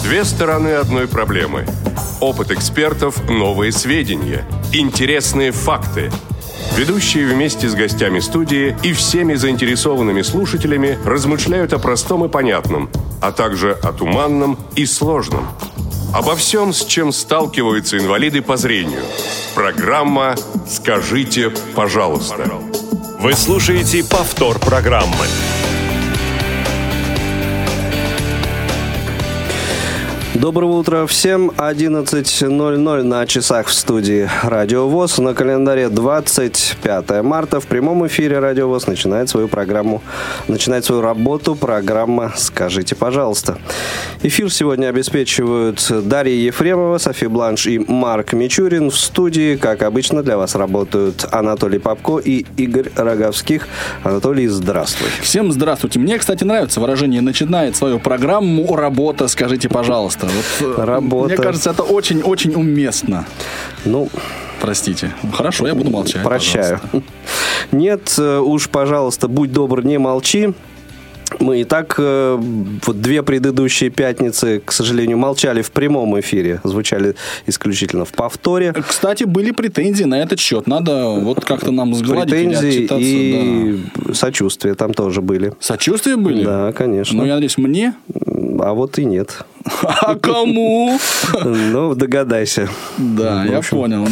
Две стороны одной проблемы. Опыт экспертов, новые сведения, интересные факты. Ведущие вместе с гостями студии и всеми заинтересованными слушателями размышляют о простом и понятном, а также о туманном и сложном. Обо всем, с чем сталкиваются инвалиды по зрению. Программа «Скажите, пожалуйста». Вы слушаете повтор программы. Доброго утра всем. 11:00 на часах в студии Радио ВОС. На календаре 25 марта. В прямом эфире Радио ВОС начинает свою работу программа «Скажите, пожалуйста». Эфир сегодня обеспечивают Дарья Ефремова, София Бланш и Марк Мичурин. В студии, как обычно, для вас работают Анатолий Попко и Игорь Роговских. Анатолий, здравствуй. Всем здравствуйте. Мне, кстати, нравится выражение «начинает свою программу работа, скажите, пожалуйста». Работа. Мне кажется, это очень-очень уместно. Простите. Хорошо, я буду молчать. Прощаю. Пожалуйста. Нет, уж, пожалуйста, будь добр, не молчи. Мы и так две предыдущие пятницы, к сожалению, молчали в прямом эфире, звучали исключительно в повторе. Кстати, были претензии на этот счет. Надо как-то нам сгладить претензии или и сочувствия там тоже были. Сочувствия были? Да, конечно. Я надеюсь, мне? А вот и нет. А кому? Догадайся. Да, я понял.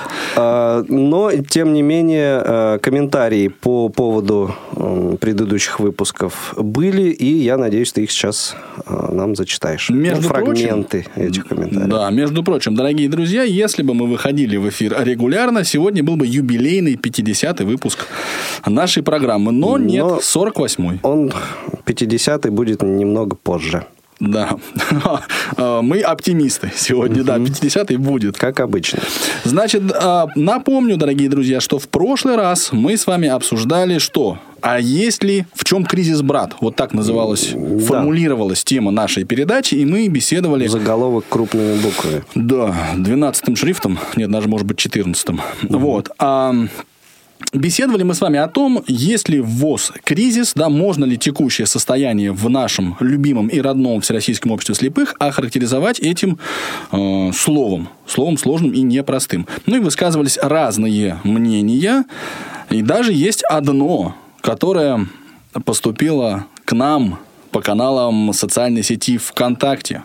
Но, тем не менее, комментарии по поводу предыдущих выпусков были, и я надеюсь, ты их сейчас нам зачитаешь. Фрагменты этих комментариев. Да, между прочим, дорогие друзья, если бы мы выходили в эфир регулярно, сегодня был бы юбилейный 50-й выпуск нашей программы. Но нет, 48-й. Он 50-й будет немного позже. Да, мы оптимисты сегодня, да, 50-й будет. Как обычно. Значит, напомню, дорогие друзья, что в прошлый раз мы с вами обсуждали что? А есть ли в чем кризис, брат? Вот так формулировалась тема нашей передачи, и мы беседовали... Заголовок крупными буквами. Да, 12-м шрифтом, нет, даже, может быть, 14-м. Вот. Беседовали мы с вами о том, есть ли в ВОС кризис, да, можно ли текущее состояние в нашем любимом и родном Всероссийском обществе слепых охарактеризовать этим словом сложным и непростым. И высказывались разные мнения, и даже есть одно, которое поступило к нам по каналам социальной сети ВКонтакте.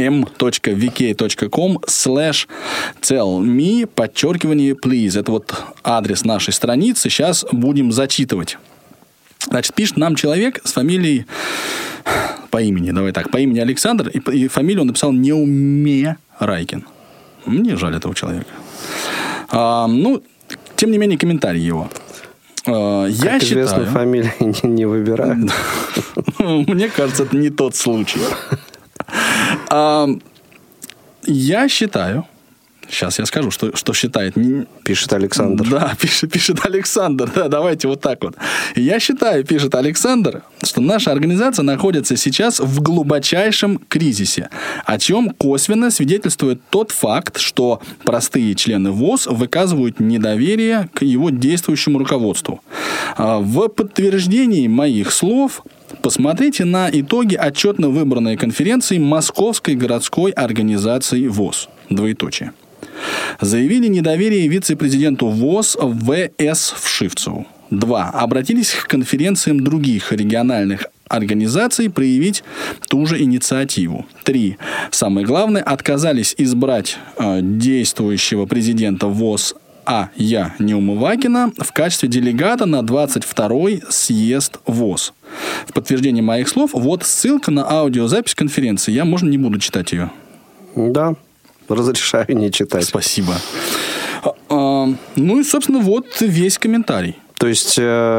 m.vk.com/tellme_please. Это вот адрес нашей страницы. Сейчас будем зачитывать. Значит, пишет нам человек с фамилией по имени Александр, и фамилию он написал Неумерайкин. Мне жаль этого человека. Тем не менее, комментарий его. Как известно, фамилии не выбирают. Мне кажется, это не тот случай. Я считаю... Сейчас я скажу, что считает... Пишет Александр. Да, пишет Александр. Да, давайте вот так вот. Я считаю, пишет Александр, что наша организация находится сейчас в глубочайшем кризисе, о чем косвенно свидетельствует тот факт, что простые члены ВОС выказывают недоверие к его действующему руководству. В подтверждении моих слов... Посмотрите на итоги отчетно выбранной конференции Московской городской организации ВОС. Двоеточие. Заявили недоверие вице-президенту ВОС В.С. Вшивцеву. 2. Обратились к конференциям других региональных организаций проявить ту же инициативу. 3. Самое главное, отказались избрать действующего президента ВОС А.Я. Неумывакина в качестве делегата на 22-й съезд ВОС. В подтверждение моих слов, вот ссылка на аудиозапись конференции. Я, можно, не буду читать ее? Да, разрешаю не читать. Спасибо. И, собственно, вот весь комментарий. То есть...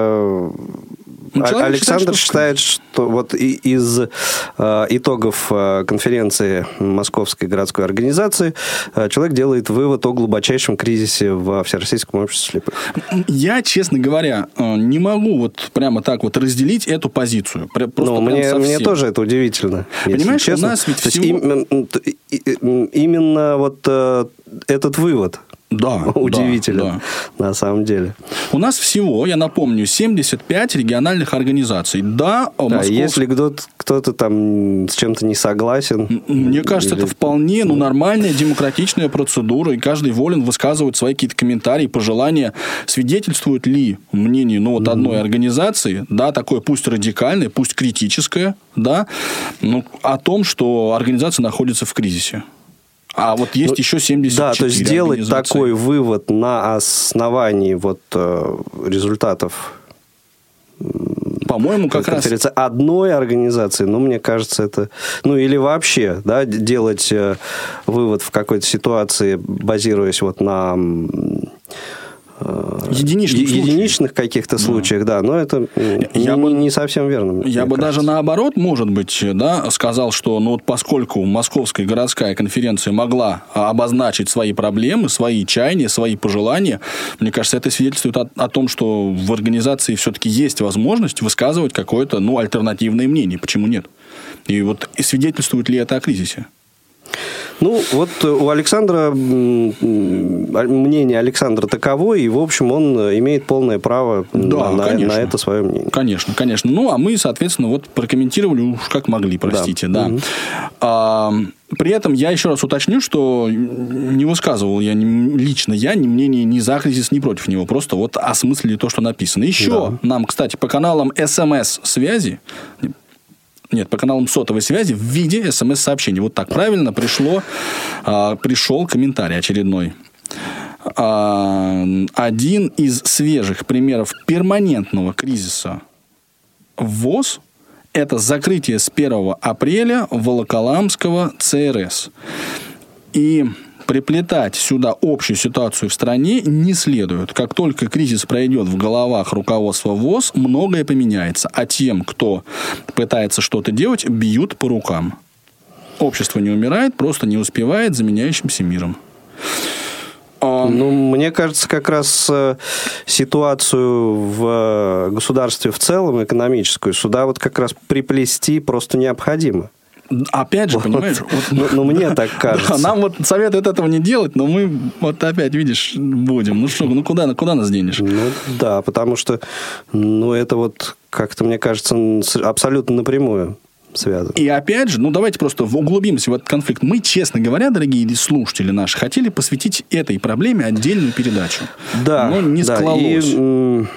Александр считает, что вот из итогов конференции Московской городской организации человек делает вывод о глубочайшем кризисе во Всероссийском обществе слепых. Я, честно говоря, не могу вот прямо так вот разделить эту позицию. Мне тоже это удивительно. Понимаешь, честно. у нас ведь всего... Именно вот этот вывод. удивителен на самом деле. У нас всего, я напомню, 75 региональных организаций. Если кто-то там с чем-то не согласен... Мне кажется, это вполне нормальная демократичная процедура, и каждый волен высказывать свои какие-то комментарии, пожелания. Свидетельствует ли мнение одной организации, такое пусть радикальное, пусть критическое, о том, что организация находится в кризисе? А вот есть еще 74 Да, то есть сделать такой вывод на основании результатов, по-моему, как раз одной организации, мне кажется, это... или вообще, делать вывод в какой-то ситуации, базируясь на... единичных каких-то случаях, но это не совсем верно. Я бы даже наоборот, может быть, сказал, что поскольку Московская городская конференция могла обозначить свои проблемы, свои чаяния, свои пожелания, мне кажется, это свидетельствует о том, что в организации все-таки есть возможность высказывать какое-то альтернативное мнение. Почему нет? И свидетельствует ли это о кризисе? У Александра, мнение Александра таково, и, в общем, он имеет полное право на это свое мнение. Конечно. А мы, соответственно, прокомментировали уж как могли, простите. Да. При этом я еще раз уточню, что не высказывал лично я ни мнение ни за кризис, ни против него. Просто осмыслили то, что написано. Еще нам, кстати, по каналам СМС-связи... Нет, по каналам сотовой связи в виде СМС-сообщений. Так правильно пришел комментарий очередной. Один из свежих примеров перманентного кризиса в ВОС – это закрытие с 1 апреля Волоколамского ЦРС. И приплетать сюда общую ситуацию в стране не следует. Как только кризис пройдет в головах руководства ВОС, многое поменяется. А тем, кто пытается что-то делать, бьют по рукам. Общество не умирает, просто не успевает за меняющимся миром. Мне кажется, как раз ситуацию в государстве в целом, экономическую, сюда как раз приплести просто необходимо. Опять же, понимаешь? Мне так кажется. Нам советуют этого не делать, но мы опять, видишь, будем. Куда нас денешь? Потому что это как-то, мне кажется, абсолютно напрямую связано. И опять же, давайте просто углубимся в этот конфликт. Мы, честно говоря, дорогие слушатели наши, хотели посвятить этой проблеме отдельную передачу. Но не склалось.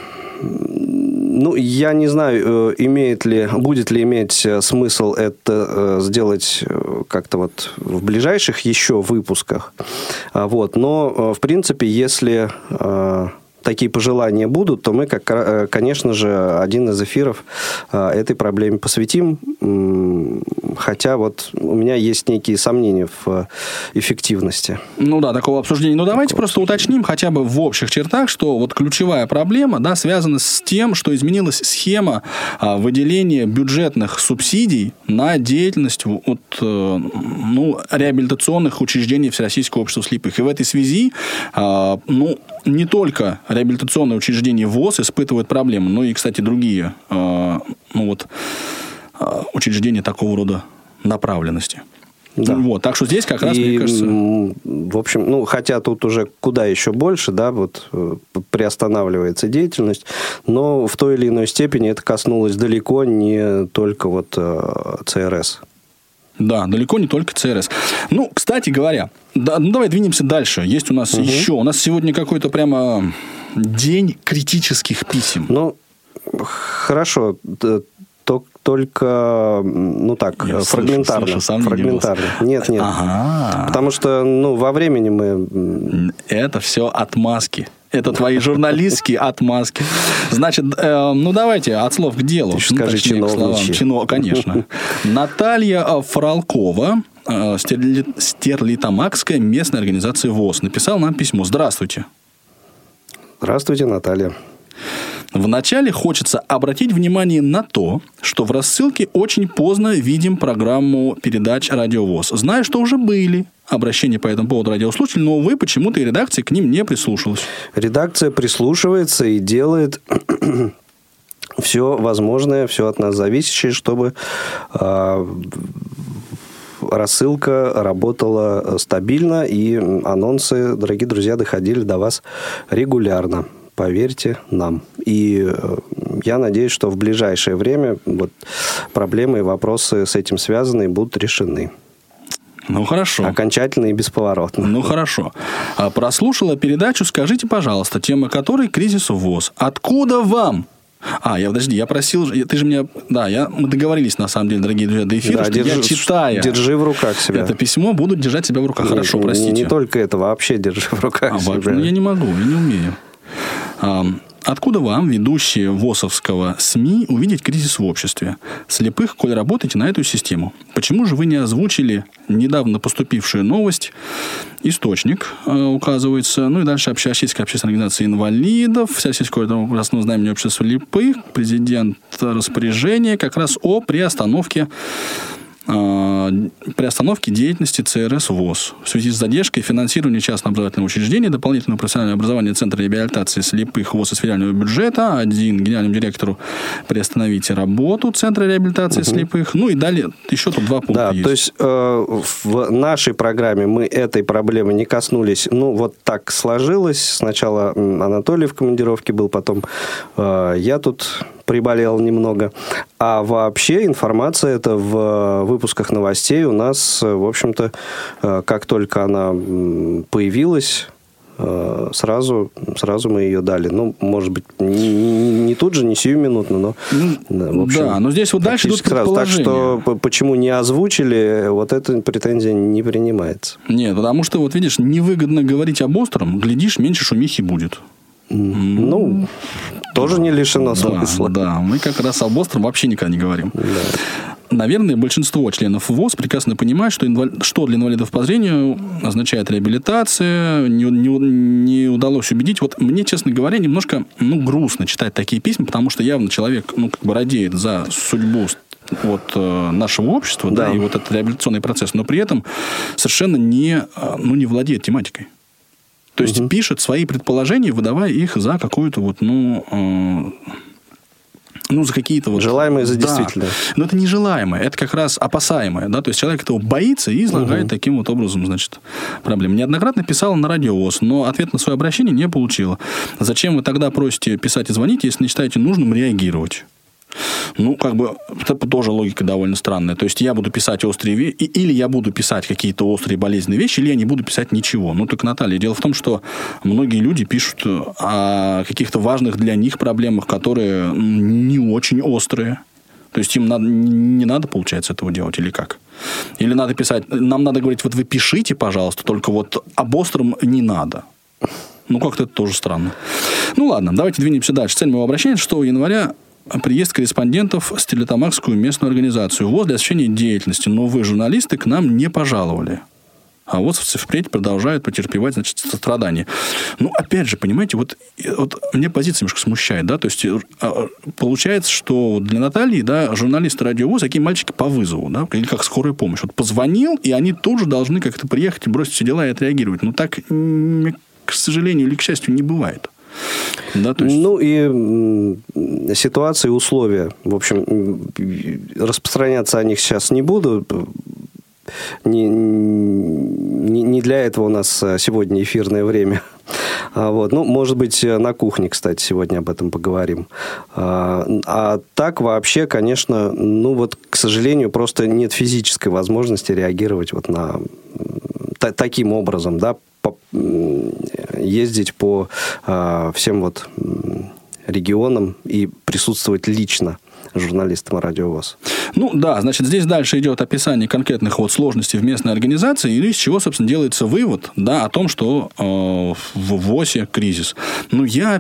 Я не знаю, будет ли иметь смысл это сделать как-то в ближайших еще выпусках. Но, в принципе, если такие пожелания будут, то мы, конечно же, один из эфиров этой проблеме посвятим. Хотя у меня есть некие сомнения в эффективности. Такого обсуждения. Давайте просто уточним хотя бы в общих чертах, что ключевая проблема, связана с тем, что изменилась схема выделения бюджетных субсидий на деятельность реабилитационных учреждений Всероссийского общества слепых. И в этой связи не только реабилитационные учреждения ВОС испытывают проблемы, но и, кстати, другие учреждения такого рода направленности. Так что здесь как раз, мне кажется... В общем, хотя тут уже куда еще больше, приостанавливается деятельность, но в той или иной степени это коснулось далеко не только ЦРС. Далеко не только ЦРС. Кстати говоря, давай двинемся дальше. Есть у нас еще. У нас сегодня какой-то прямо день критических писем. Хорошо. Только, фрагментарно. Фрагментарно. Нет. Потому что, во времени мы... Это все отмазки. Это твои журналистские отмазки. Значит, давайте от слов к делу. Скажи чиновничьи. Конечно. Наталья Фролкова, Стерлитамакская местная организация ВОС, написала нам письмо. Здравствуйте. Здравствуйте, Наталья. Вначале хочется обратить внимание на то, что в рассылке очень поздно видим программу передач «Радио ВОС». Знаю, что уже были обращения по этому поводу радиослушателей, но, увы, почему-то и редакция к ним не прислушалась. Редакция прислушивается и делает все возможное, все от нас зависящее, чтобы рассылка работала стабильно, и анонсы, дорогие друзья, доходили до вас регулярно. Поверьте нам. И я надеюсь, что в ближайшее время вот проблемы и вопросы с этим связанные будут решены. Ну, хорошо. Окончательно и бесповоротно. Ну, хорошо. Прослушала передачу «Скажите, пожалуйста», тема которой «Кризис ВОЗ». Откуда вам? Я просил... Ты же меня... мы договорились, на самом деле, дорогие друзья, до эфира, что я, читая... Держи в руках себя. Это письмо, буду держать себя в руках. Хорошо, простите. Не только это, вообще держи в руках себя. Я не могу, я не умею. Откуда вам, ведущие ВОСовского СМИ, увидеть кризис в обществе? Слепых, коль работаете на эту систему. Почему же вы не озвучили недавно поступившую новость? Источник указывается. Ну и дальше Общероссийская общественная организация инвалидов, Всероссийское красное знамение общества слепых, президент распоряжения как раз о приостановке деятельности ЦРС ВОС в связи с задержкой финансирования частного образовательного учреждения, дополнительного профессионального образования Центра реабилитации слепых ВОС из федерального бюджета, генеральному директору приостановите работу Центра реабилитации слепых. Ну и далее еще тут 2 пункта есть. То есть в нашей программе мы этой проблемы не коснулись. Ну, вот так сложилось. Сначала Анатолий в командировке был, потом я тут приболел немного. А вообще информация эта в выпусках новостей у нас, в общем-то, как только она появилась, сразу мы ее дали. Ну, может быть, не тут же, не сиюминутно, но... в общем, да, но здесь вот дальше идут предположения. Так что, почему не озвучили, вот эта претензия не принимается. Нет, потому что, вот видишь, невыгодно говорить об остром, глядишь, меньше шумихи будет. Ну, тоже не лишено смысла. Да, мы как раз об остром вообще никогда не говорим. Да. Наверное, большинство членов ВОС прекрасно понимают, что для инвалидов по зрению означает реабилитация. Не удалось убедить. Вот мне, честно говоря, немножко грустно читать такие письма, потому что явно человек радеет за судьбу нашего общества, да, и вот этот реабилитационный процесс, но при этом совершенно не владеет тематикой. То есть пишет свои предположения, выдавая их за какую-то за какие-то желаемое за действительное. Но это не желаемое, это как раз опасаемое. Да? То есть человек этого боится и излагает таким вот образом, проблемы. Неоднократно писала на Радио ВОС, но ответ на свое обращение не получила. Зачем вы тогда просите писать и звонить, если не считаете нужным реагировать? Это тоже логика довольно странная. То есть я буду писать острые вещи, или я буду писать какие-то острые болезненные вещи, или я не буду писать ничего. Так, Наталья, дело в том, что многие люди пишут о каких-то важных для них проблемах, которые не очень острые. То есть им не надо, получается, этого делать, или как? Или надо писать, нам надо говорить, вот вы пишите, пожалуйста, только вот об остром не надо. Как-то это тоже странно. Ладно, давайте двинемся дальше. Цель моего обращения 6 января приезд корреспондентов в Стерлитамакскую местную организацию ВОС для освещения деятельности. Но вы, журналисты, к нам не пожаловали. А ВОСовцы впредь продолжают потерпевать, страдания. Опять же, понимаете, вот мне позиция немножко смущает, да, то есть получается, что для Натальи, да, журналисты Радио ВОС, такие мальчики по вызову, да, или как скорая помощь. Вот позвонил, и они тут же должны как-то приехать и бросить все дела и отреагировать. Так, к сожалению или к счастью, не бывает. Да, то есть... и ситуация и условия. В общем, распространяться о них сейчас не буду. Не для этого у нас сегодня эфирное время. Может быть, на кухне, кстати, сегодня об этом поговорим. А так вообще, конечно, к сожалению, просто нет физической возможности реагировать на таким образом, да, ездить по всем регионам и присутствовать лично журналистам Радио ВОС. Здесь дальше идет описание конкретных сложностей в местной организации, из чего, собственно, делается вывод, да, о том, что в ВОСе кризис. Я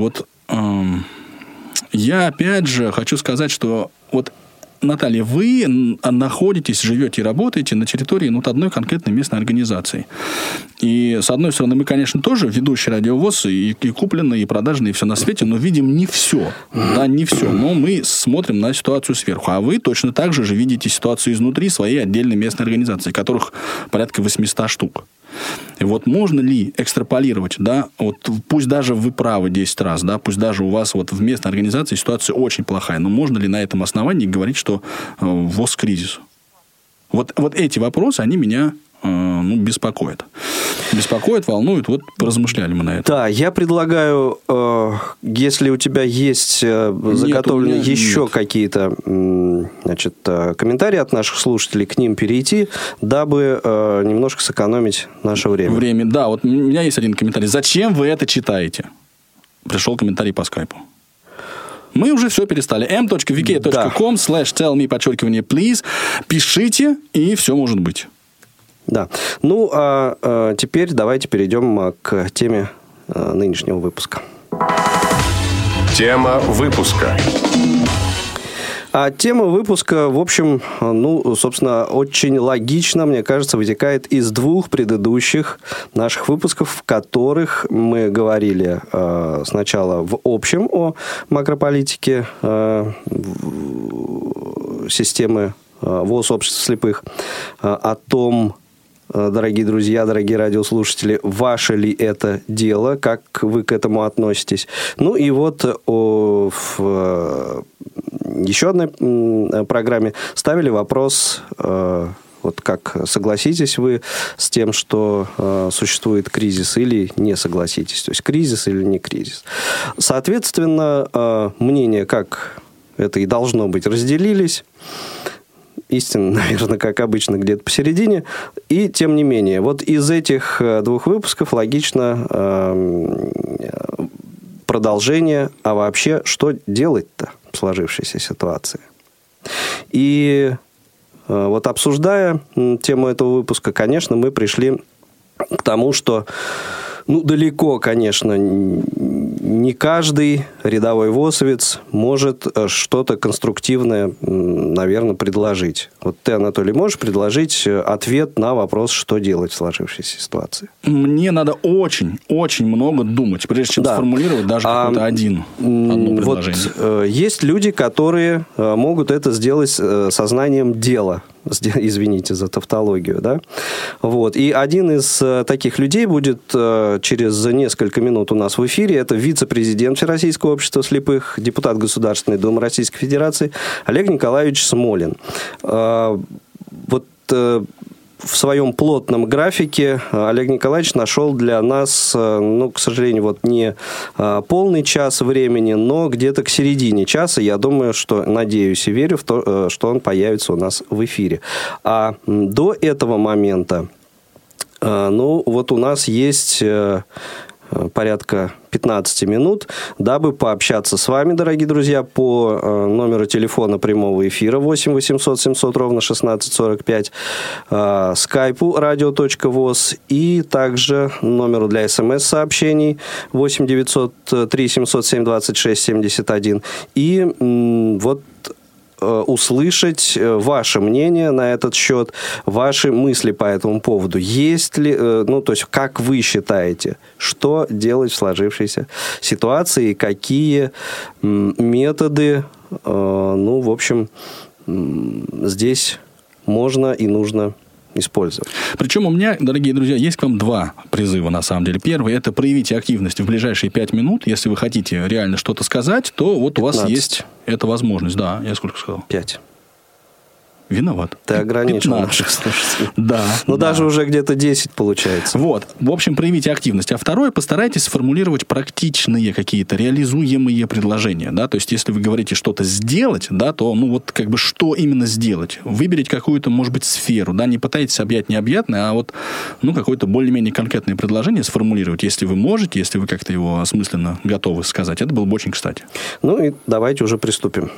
опять же хочу сказать, что Наталья, вы находитесь, живете и работаете на территории одной конкретной местной организации. И, с одной стороны, мы, конечно, тоже ведущие Радио ВОС, и купленные, и продажные, и все на свете, но видим не все. Да, не все. Но мы смотрим на ситуацию сверху. А вы точно так же видите ситуацию изнутри своей отдельной местной организации, которых порядка 800 штук. И можно ли экстраполировать, да, пусть даже вы правы 10 раз, да, пусть даже у вас в местной организации ситуация очень плохая, но можно ли на этом основании говорить, что ВОС кризис? Вот эти вопросы, они меня беспокоят. Беспокоят, волнуют. Вот поразмышляли мы на это. Да, я предлагаю, если у тебя есть заготовлены еще какие-то комментарии от наших слушателей, к ним перейти, дабы немножко сэкономить наше время. Да, вот у меня есть один комментарий. Зачем вы это читаете? Пришел комментарий по скайпу. Мы уже все перестали. m.vk.com/tellme_please. Пишите, и все может быть. Да. Ну, а теперь давайте перейдем к теме нынешнего выпуска. Тема выпуска. А тема выпуска, в общем, собственно, очень логично, мне кажется, вытекает из двух предыдущих наших выпусков, в которых мы говорили сначала в общем о макрополитике системы ВОС общества слепых, о том, дорогие друзья, дорогие радиослушатели, ваше ли это дело, как вы к этому относитесь. Ну и вот в еще одной программе ставили вопрос, вот как согласитесь вы с тем, что существует кризис, или не согласитесь, то есть кризис или не кризис. Соответственно, мнения, как это и должно быть, разделились. Истина, наверное, как обычно, где-то посередине. И, тем не менее, вот из этих двух выпусков логично продолжение, а вообще, что делать-то в сложившейся ситуации. И вот обсуждая тему этого выпуска, конечно, мы пришли к тому, что далеко, конечно, не каждый рядовой ВОСовец может что-то конструктивное, наверное, предложить. Вот ты, Анатолий, можешь предложить ответ на вопрос, что делать в сложившейся ситуации? Мне надо очень много думать, прежде чем сформулировать даже какое-то одно предложение. Вот, есть люди, которые могут это сделать сознанием дела. Извините за тавтологию, да? Вот. И один из таких людей будет через несколько минут у нас в эфире. Это вице-президент Всероссийского общества слепых, депутат Государственной Думы Российской Федерации Олег Николаевич Смолин. Вот в своем плотном графике Олег Николаевич нашел для нас, к сожалению, вот не полный час времени, но где-то к середине часа. Я думаю, надеюсь и верю в то, что он появится у нас в эфире. А до этого момента, вот у нас есть порядка 15 минут, дабы пообщаться с вами, дорогие друзья, по номеру телефона прямого эфира 8 800 700 ровно 1645, скайпу radio.voz и также номеру для смс-сообщений 8 903 707 26 71. И вот услышать ваше мнение на этот счет, ваши мысли по этому поводу. Есть ли, то есть, как вы считаете, что делать в сложившейся ситуации, какие методы, в общем, здесь можно и нужно использовать. Причем у меня, дорогие друзья, есть к вам два призыва, на самом деле. Первый – это проявите активность в ближайшие 5 минут. Если вы хотите реально что-то сказать, то вот 15. У вас есть эта возможность. Да, я сколько сказал? 5. Виноват. Ты ограничил наших слушателей. Да. Даже уже где-то 10 получается. Вот. В общем, проявите активность. А второе, постарайтесь сформулировать практичные какие-то реализуемые предложения. Да? То есть, если вы говорите что-то сделать, да, то, что именно сделать? Выберите какую-то, может быть, сферу. Да? Не пытайтесь объять необъятное, а вот, какое-то более-менее конкретное предложение сформулировать. Если вы можете, если вы как-то его осмысленно готовы сказать. Это было бы очень кстати. И давайте уже приступим.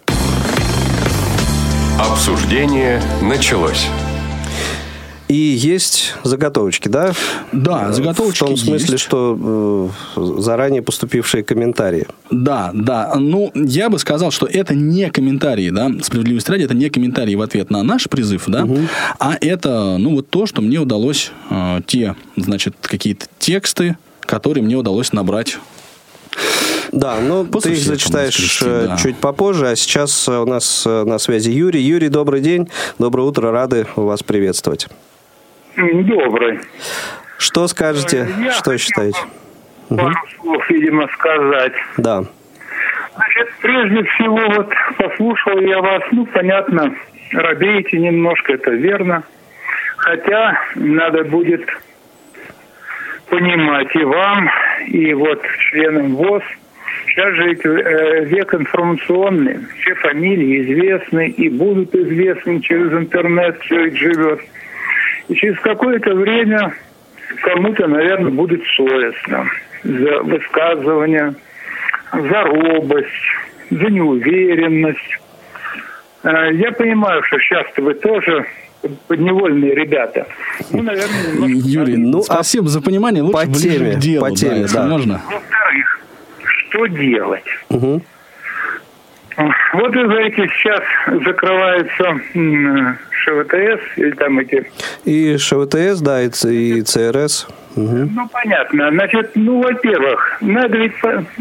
Обсуждение началось. И есть заготовочки, да? Да, заготовочки есть. В том смысле, что заранее поступившие комментарии. Да. Я бы сказал, что это не комментарии, да, справедливости ради, это не комментарии в ответ на наш призыв, да, а это, то, что мне удалось, какие-то тексты, которые мне удалось набрать. Да, ты их зачитаешь чуть попозже, а сейчас у нас на связи Юрий. Юрий, добрый день, доброе утро, рады вас приветствовать. Добрый. Что скажете, что считаете? Пару слов, видимо, сказать. Да. Значит, прежде всего, послушал я вас, понятно, робеете немножко, это верно. Хотя надо будет понимать и вам, и вот членам ВОС, сейчас же век информационный, все фамилии известны и будут известны через интернет, все это живет. И через какое-то время кому-то, наверное, будет совестно за высказывание, за робость, за неуверенность. Я понимаю, что сейчас-то вы тоже подневольные ребята. Ну, наверное, немножко... Юрий, спасибо за понимание. Лучше ближе к делу, если можно. Во-вторых, что делать? Угу. Вот вы говорите, сейчас закрывается ШВТС, или там эти... И ШВТС, да, и ЦРС. Угу. Ну, понятно. Значит, во-первых, надо ведь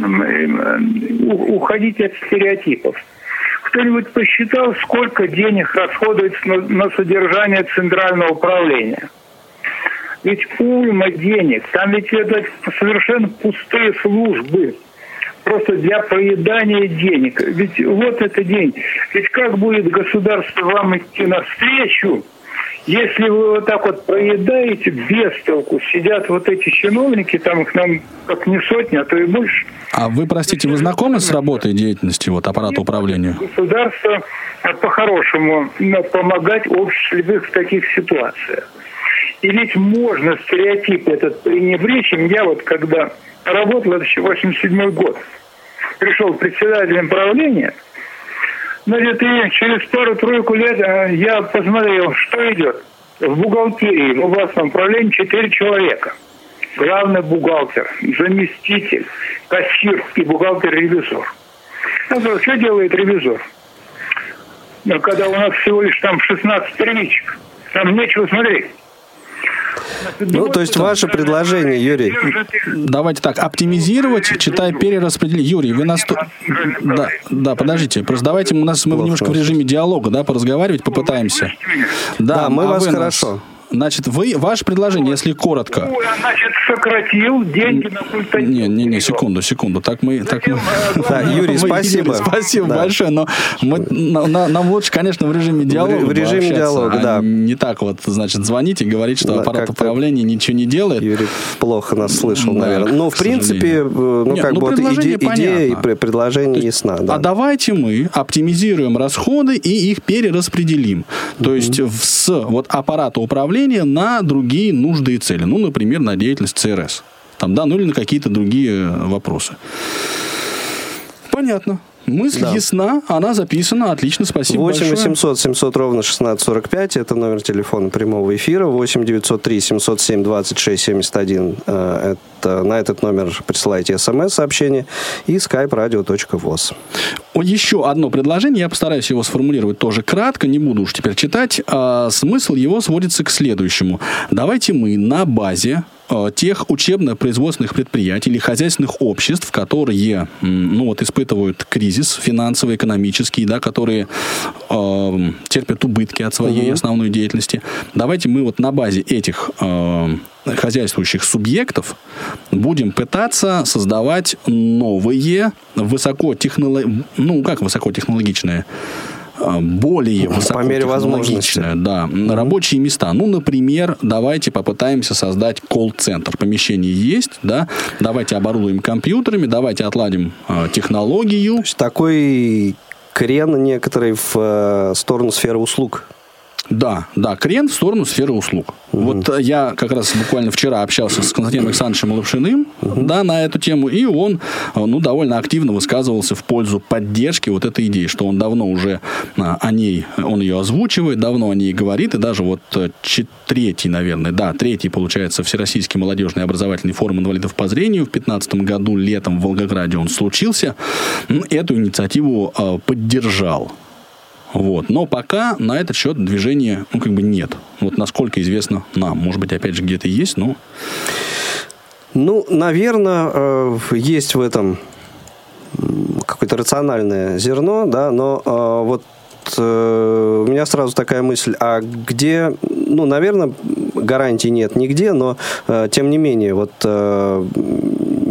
уходить от стереотипов. Кто-нибудь посчитал, сколько денег расходуется на содержание центрального управления? Ведь уйма денег. Там ведь это совершенно пустые службы. Просто для проедания денег. Ведь вот это деньги. Ведь как будет государство вам идти навстречу, если вы вот так вот проедаете без толку? Сидят вот эти чиновники, там их нам как не сотни, а то и больше. А вы, простите, вы знакомы с работой деятельности аппарата управления? Государство по-хорошему помогать обществу в таких ситуациях. И ведь можно стереотип этот пренебречь. Я вот когда работал, это еще 87-й год, пришел председателем правления, значит, и через пару-тройку лет я посмотрел, что идет. В бухгалтерии, в областном управлении 4 человека. Главный бухгалтер, заместитель, кассир и бухгалтер-ревизор. Что делает ревизор? Когда у нас всего лишь там 16 первичек, там нечего смотреть. Ну, то есть ваше предложение, Юрий... Давайте так, оптимизировать, читая перераспределить. Юрий, вы нас... Да, подождите, просто давайте мы немножко в режиме диалога, да, поразговаривать попытаемся. Да, мы вас хорошо. Значит, ваше предложение, если коротко. Значит, сократил деньги на культуру. Не, секунду. Так мы... Да, Юрий, спасибо. Спасибо большое, но нам лучше, конечно, в режиме диалога. В режиме диалога, да. Не так вот, значит, звонить и говорить, что аппарат управления ничего не делает. Юрий плохо нас слышал, наверное. Но, в принципе, идея и предложение ясна. А давайте мы оптимизируем расходы и их перераспределим. То есть с аппарата управления на другие нужды и цели. Ну, например, на деятельность ЦРС. Или на какие-то другие вопросы. Понятно. Мысль ясна, она записана. Отлично, спасибо 8 большое. 800 700 ровно 1645. Это номер телефона прямого эфира. 8 903 707 26 71. На этот номер присылайте смс-сообщение. И skype-radio.voz. Еще одно предложение. Я постараюсь его сформулировать тоже кратко. Не буду уж теперь читать. Смысл его сводится к следующему. Давайте мы на базе тех учебно-производственных предприятий или хозяйственных обществ, которые испытывают кризис финансово-экономический, да, которые терпят убытки от своей основной деятельности. Давайте мы на базе этих хозяйствующих субъектов будем пытаться создавать новые высокотехнологичные, более высокотехнологичные, рабочие места. Например, давайте попытаемся создать колл-центр. Помещение есть, да? Давайте оборудуем компьютерами, давайте отладим технологию. То есть такой крен некоторый в сторону сферы услуг. Да, крен в сторону сферы услуг. Вот я как раз буквально вчера общался с Константином Александровичем Лапшиным, на эту тему, и он довольно активно высказывался в пользу поддержки вот этой идеи, что он давно уже он ее озвучивает, давно о ней говорит, и даже третий, получается, Всероссийский молодежный образовательный форум инвалидов по зрению в 2015 году летом в Волгограде он случился, эту инициативу поддержал. Но пока на этот счет движения нет. Насколько известно нам. Может быть, опять же, где-то есть, но... Наверное, есть в этом какое-то рациональное зерно, да, но у меня сразу такая мысль, а где... наверное, гарантий нет нигде, но, тем не менее,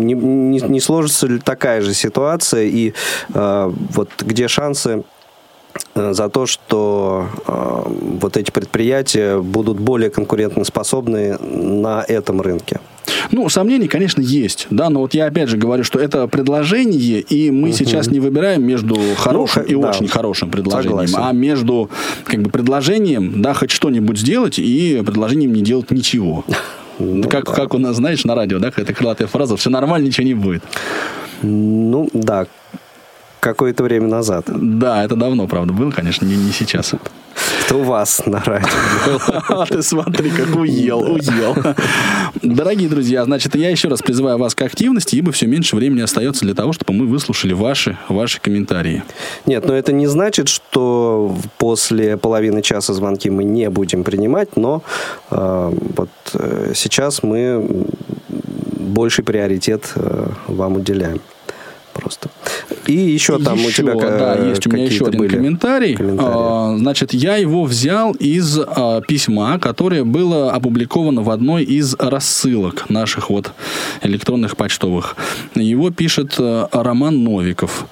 не сложится ли такая же ситуация, и где шансы за то, что вот эти предприятия будут более конкурентоспособны на этом рынке? Ну, сомнений, конечно, есть, да, но вот я опять же говорю, что это предложение, и мы сейчас не выбираем между хорошим и очень хорошим предложением, а между как бы предложением, да, хоть что-нибудь сделать, и предложением не делать ничего. Ну, как у нас, знаешь, на радио, да, какая-то крылатая фраза: все нормально, ничего не будет. Ну, да, какое-то время назад. Да, это давно, правда, было, конечно, не сейчас. Это у вас на радио было. Ты смотри, как уел. Дорогие друзья, значит, я еще раз призываю вас к активности, ибо все меньше времени остается для того, чтобы мы выслушали ваши комментарии. Нет, но это не значит, что после половины часа звонки мы не будем принимать, но вот сейчас мы больший приоритет вам уделяем. Просто. И еще там у тебя есть у меня еще один комментарий. Значит, я его взял из письма, которое было опубликовано в одной из рассылок наших вот электронных почтовых. Его пишет Роман Новиков.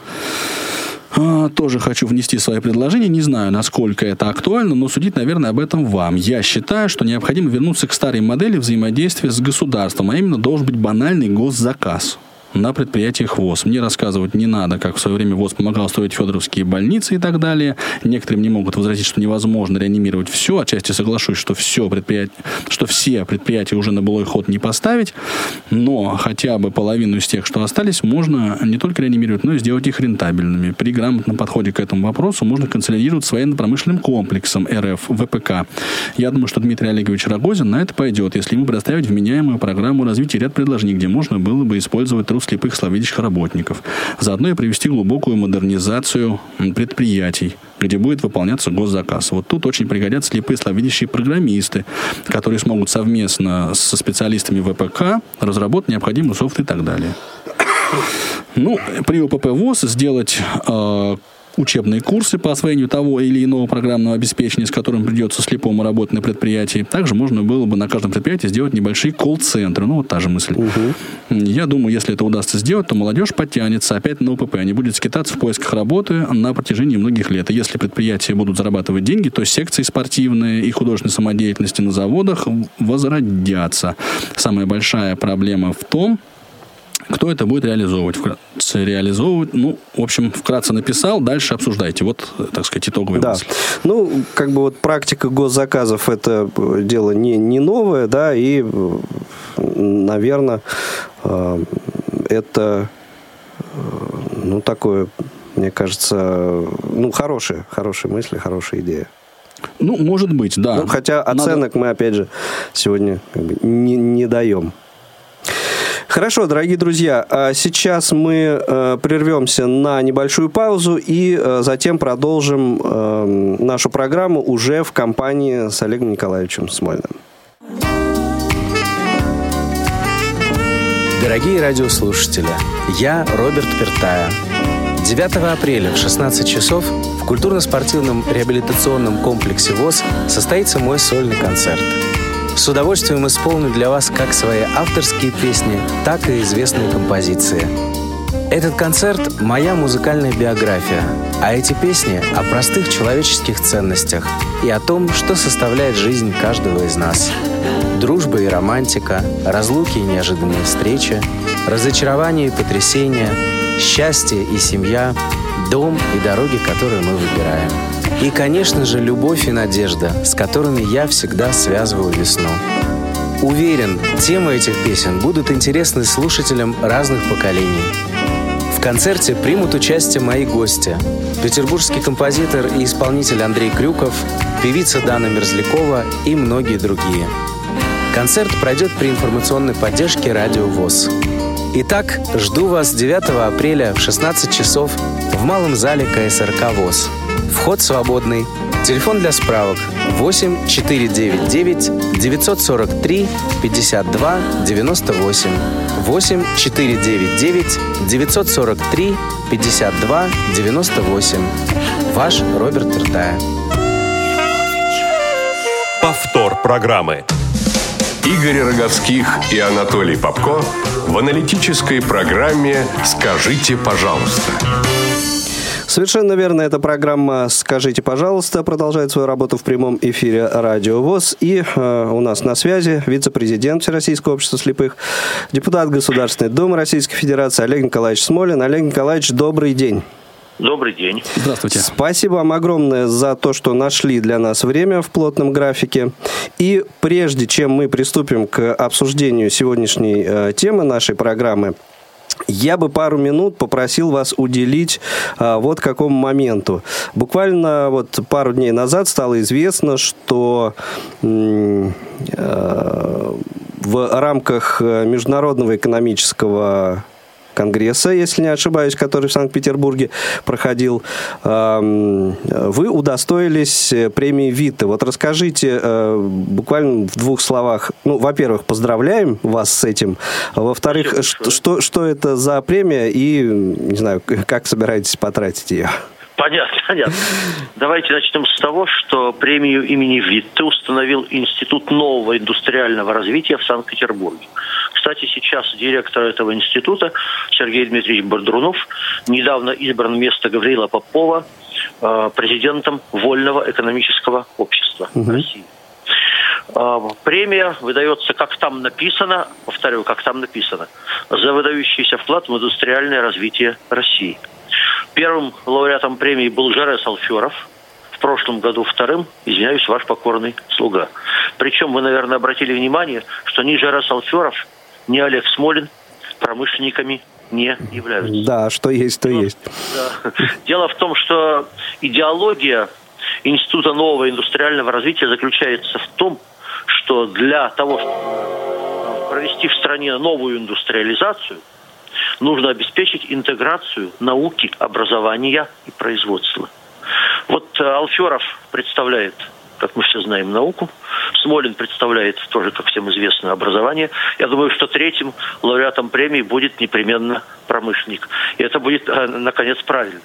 Тоже хочу внести свои предложения. Не знаю, насколько это актуально, но судить, наверное, об этом вам. Я считаю, что необходимо вернуться к старой модели взаимодействия с государством, а именно должен быть банальный госзаказ на предприятиях ВОС. Мне рассказывать не надо, как в свое время ВОС помогал строить федоровские больницы и так далее. Некоторые мне могут возразить, что невозможно реанимировать все. Отчасти соглашусь, что все предприятия уже на былой ход не поставить. Но хотя бы половину из тех, что остались, можно не только реанимировать, но и сделать их рентабельными. При грамотном подходе к этому вопросу можно консолидировать с военно-промышленным комплексом РФ, ВПК. Я думаю, что Дмитрий Олегович Рогозин на это пойдет, если ему предоставить вменяемую программу развития ряд предложений, где можно было бы использовать труд слепых слабовидящих работников. Заодно и привести глубокую модернизацию предприятий, где будет выполняться госзаказ. Вот тут очень пригодятся слепые слабовидящие программисты, которые смогут совместно со специалистами ВПК разработать необходимый софт и так далее. Ну, при УПП ВОС сделать учебные курсы по освоению того или иного программного обеспечения, с которым придется слепому работать на предприятии. Также можно было бы на каждом предприятии сделать небольшие колл-центры. Ну, вот та же мысль. Я думаю, если это удастся сделать, то молодежь подтянется опять на УПП, не будет скитаться в поисках работы на протяжении многих лет. И если предприятия будут зарабатывать деньги, то секции спортивные и художественной самодеятельности на заводах возродятся. Самая большая проблема в том, кто это будет реализовывать. Ну, в общем, вкратце написал, дальше обсуждайте. Вот, так сказать, итоговый мысль. Ну, как бы вот практика госзаказов — это дело не новое, да, и, наверное, это, ну, такое, мне кажется, ну, хорошая мысль, хорошая идея. Ну, может быть, да. Ну, хотя оценок мы, опять же, сегодня как бы не даем. Хорошо, дорогие друзья, сейчас мы прервемся на небольшую паузу и затем продолжим нашу программу уже в компании с Олегом Николаевичем Смольным. Дорогие радиослушатели, я Роберт Пертая. 9 апреля в 16 часов в культурно-спортивном реабилитационном комплексе ВОС состоится мой сольный концерт. С удовольствием исполню для вас как свои авторские песни, так и известные композиции. Этот концерт – моя музыкальная биография, а эти песни о простых человеческих ценностях и о том, что составляет жизнь каждого из нас. Дружба и романтика, разлуки и неожиданные встречи, разочарования и потрясения, счастье и семья, дом и дороги, которые мы выбираем. И, конечно же, любовь и надежда, с которыми я всегда связываю весну. Уверен, темы этих песен будут интересны слушателям разных поколений. В концерте примут участие мои гости: петербургский композитор и исполнитель Андрей Крюков, певица Дана Мерзлякова и многие другие. Концерт пройдет при информационной поддержке Радио ВОС. Итак, жду вас 9 апреля в 16 часов в малом зале КСРК ВОС. Вход свободный. Телефон для справок 8 499 943 52 98. 8 499 943 52 98. Ваш Роберт Пертая. Повтор программы. Игорь Роговских и Анатолий Попко в аналитической программе «Скажите, пожалуйста». Совершенно верно. Эта программа «Скажите, пожалуйста» продолжает свою работу в прямом эфире Радио ВОС. И у нас на связи вице-президент Всероссийского общества слепых, депутат Государственной Думы Российской Федерации Олег Николаевич Смолин. Олег Николаевич, добрый день. Добрый день. Здравствуйте. Спасибо вам огромное за то, что нашли для нас время в плотном графике. И прежде чем мы приступим к обсуждению сегодняшней темы нашей программы, я бы пару минут попросил вас уделить вот какому моменту. Буквально вот пару дней назад стало известно, что в рамках Международного экономического конгресса, если не ошибаюсь, который в Санкт-Петербурге проходил, вы удостоились премии ВИТА. Вот расскажите буквально в двух словах. Ну, во-первых, поздравляем вас с этим. Во-вторых, что это за премия и, не знаю, как собираетесь потратить ее? Понятно. Давайте начнем с того, что премию имени ВИТА установил Институт нового индустриального развития в Санкт-Петербурге. Кстати, сейчас директор этого института Сергей Дмитриевич Бордрунов недавно избран вместо Гавриила Попова президентом Вольного экономического общества России. Премия выдается, как там написано, повторю, как там написано, за выдающийся вклад в индустриальное развитие России. Первым лауреатом премии был Жарес Алферов. В прошлом году вторым, извиняюсь, ваш покорный слуга. Причем вы, наверное, обратили внимание, что ни Жарес Алферов, ни Олег Смолин промышленниками не являются. Да, что есть, то есть. Да. Дело в том, что идеология Института нового индустриального развития заключается в том, что для того, чтобы провести в стране новую индустриализацию, нужно обеспечить интеграцию науки, образования и производства. Вот Алферов представляет, как мы все знаем, науку. Смолин представляет тоже, как всем известно, образование. Я думаю, что третьим лауреатом премии будет непременно промышленник. И это будет, наконец, правильно.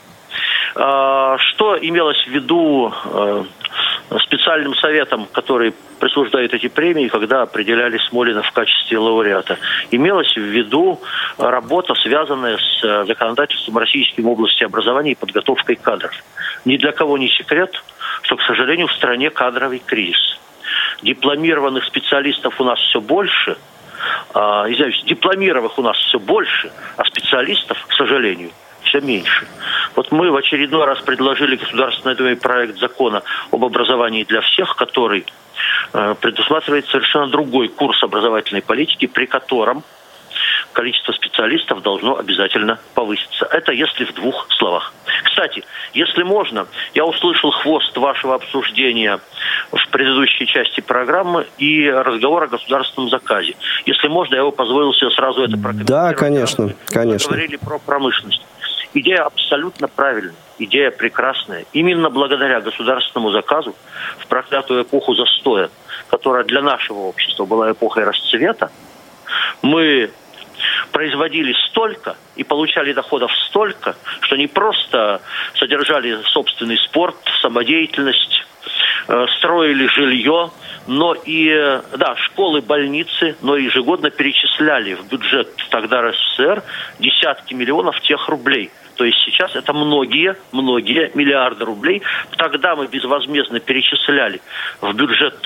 Что имелось в виду специальным советом, который присуждает эти премии, когда определяли Смолина в качестве лауреата? Имелась в виду работа, связанная с законодательством Российской области образования и подготовкой кадров. Ни для кого не секрет, что, к сожалению, в стране кадровый кризис. Дипломированных специалистов у нас все больше, дипломированных у нас все больше, а специалистов, к сожалению, все меньше. Вот мы в очередной раз предложили Государственной Думе проект закона об образовании для всех, который предусматривает совершенно другой курс образовательной политики, при котором количество специалистов должно обязательно повыситься. Это если в двух словах. Кстати, если можно, я услышал хвост вашего обсуждения в предыдущей части программы и разговор о государственном заказе. Если можно, я его позволил себе сразу это прокомментировать. Да, конечно. Мы говорили про промышленность. Идея абсолютно правильная, идея прекрасная. Именно благодаря государственному заказу в проклятую эпоху застоя, которая для нашего общества была эпохой расцвета, мы производили столько и получали доходов столько, что не просто содержали собственный спорт, самодеятельность, строили жилье, но и, школы, больницы, но ежегодно перечисляли в бюджет тогда РСФСР десятки миллионов тех рублей. То есть сейчас это многие миллиарды рублей. Тогда мы безвозмездно перечисляли в бюджет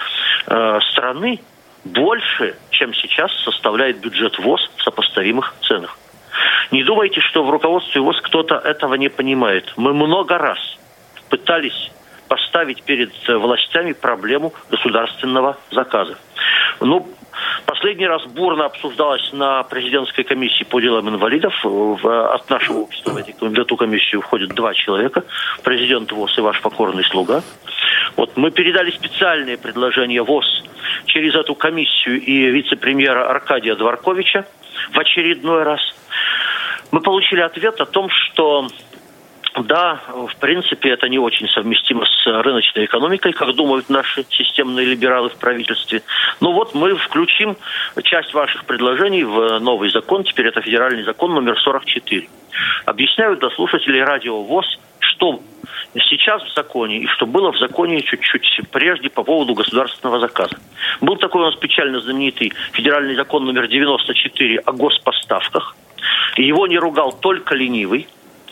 страны больше, чем сейчас составляет бюджет ВОС в сопоставимых ценах. Не думайте, что в руководстве ВОС кто-то этого не понимает. Мы много раз пытались поставить перед властями проблему государственного заказа. Последний раз бурно обсуждалось на президентской комиссии по делам инвалидов. От нашего общества в эту комиссию входят 2 человека. Президент ВОС и ваш покорный слуга. Вот мы передали специальные предложения ВОС через эту комиссию и вице-премьера Аркадия Дворковича в очередной раз. Мы получили ответ о том, что да, в принципе, это не очень совместимо с рыночной экономикой, как думают наши системные либералы в правительстве. Но вот мы включим часть ваших предложений в новый закон. Теперь это федеральный закон номер 44. Объясняю для слушателей радио ВОС, что сейчас в законе и что было в законе чуть-чуть прежде по поводу государственного заказа. Был такой у нас печально знаменитый федеральный закон номер 94 о госпоставках. И его не ругал только ленивый.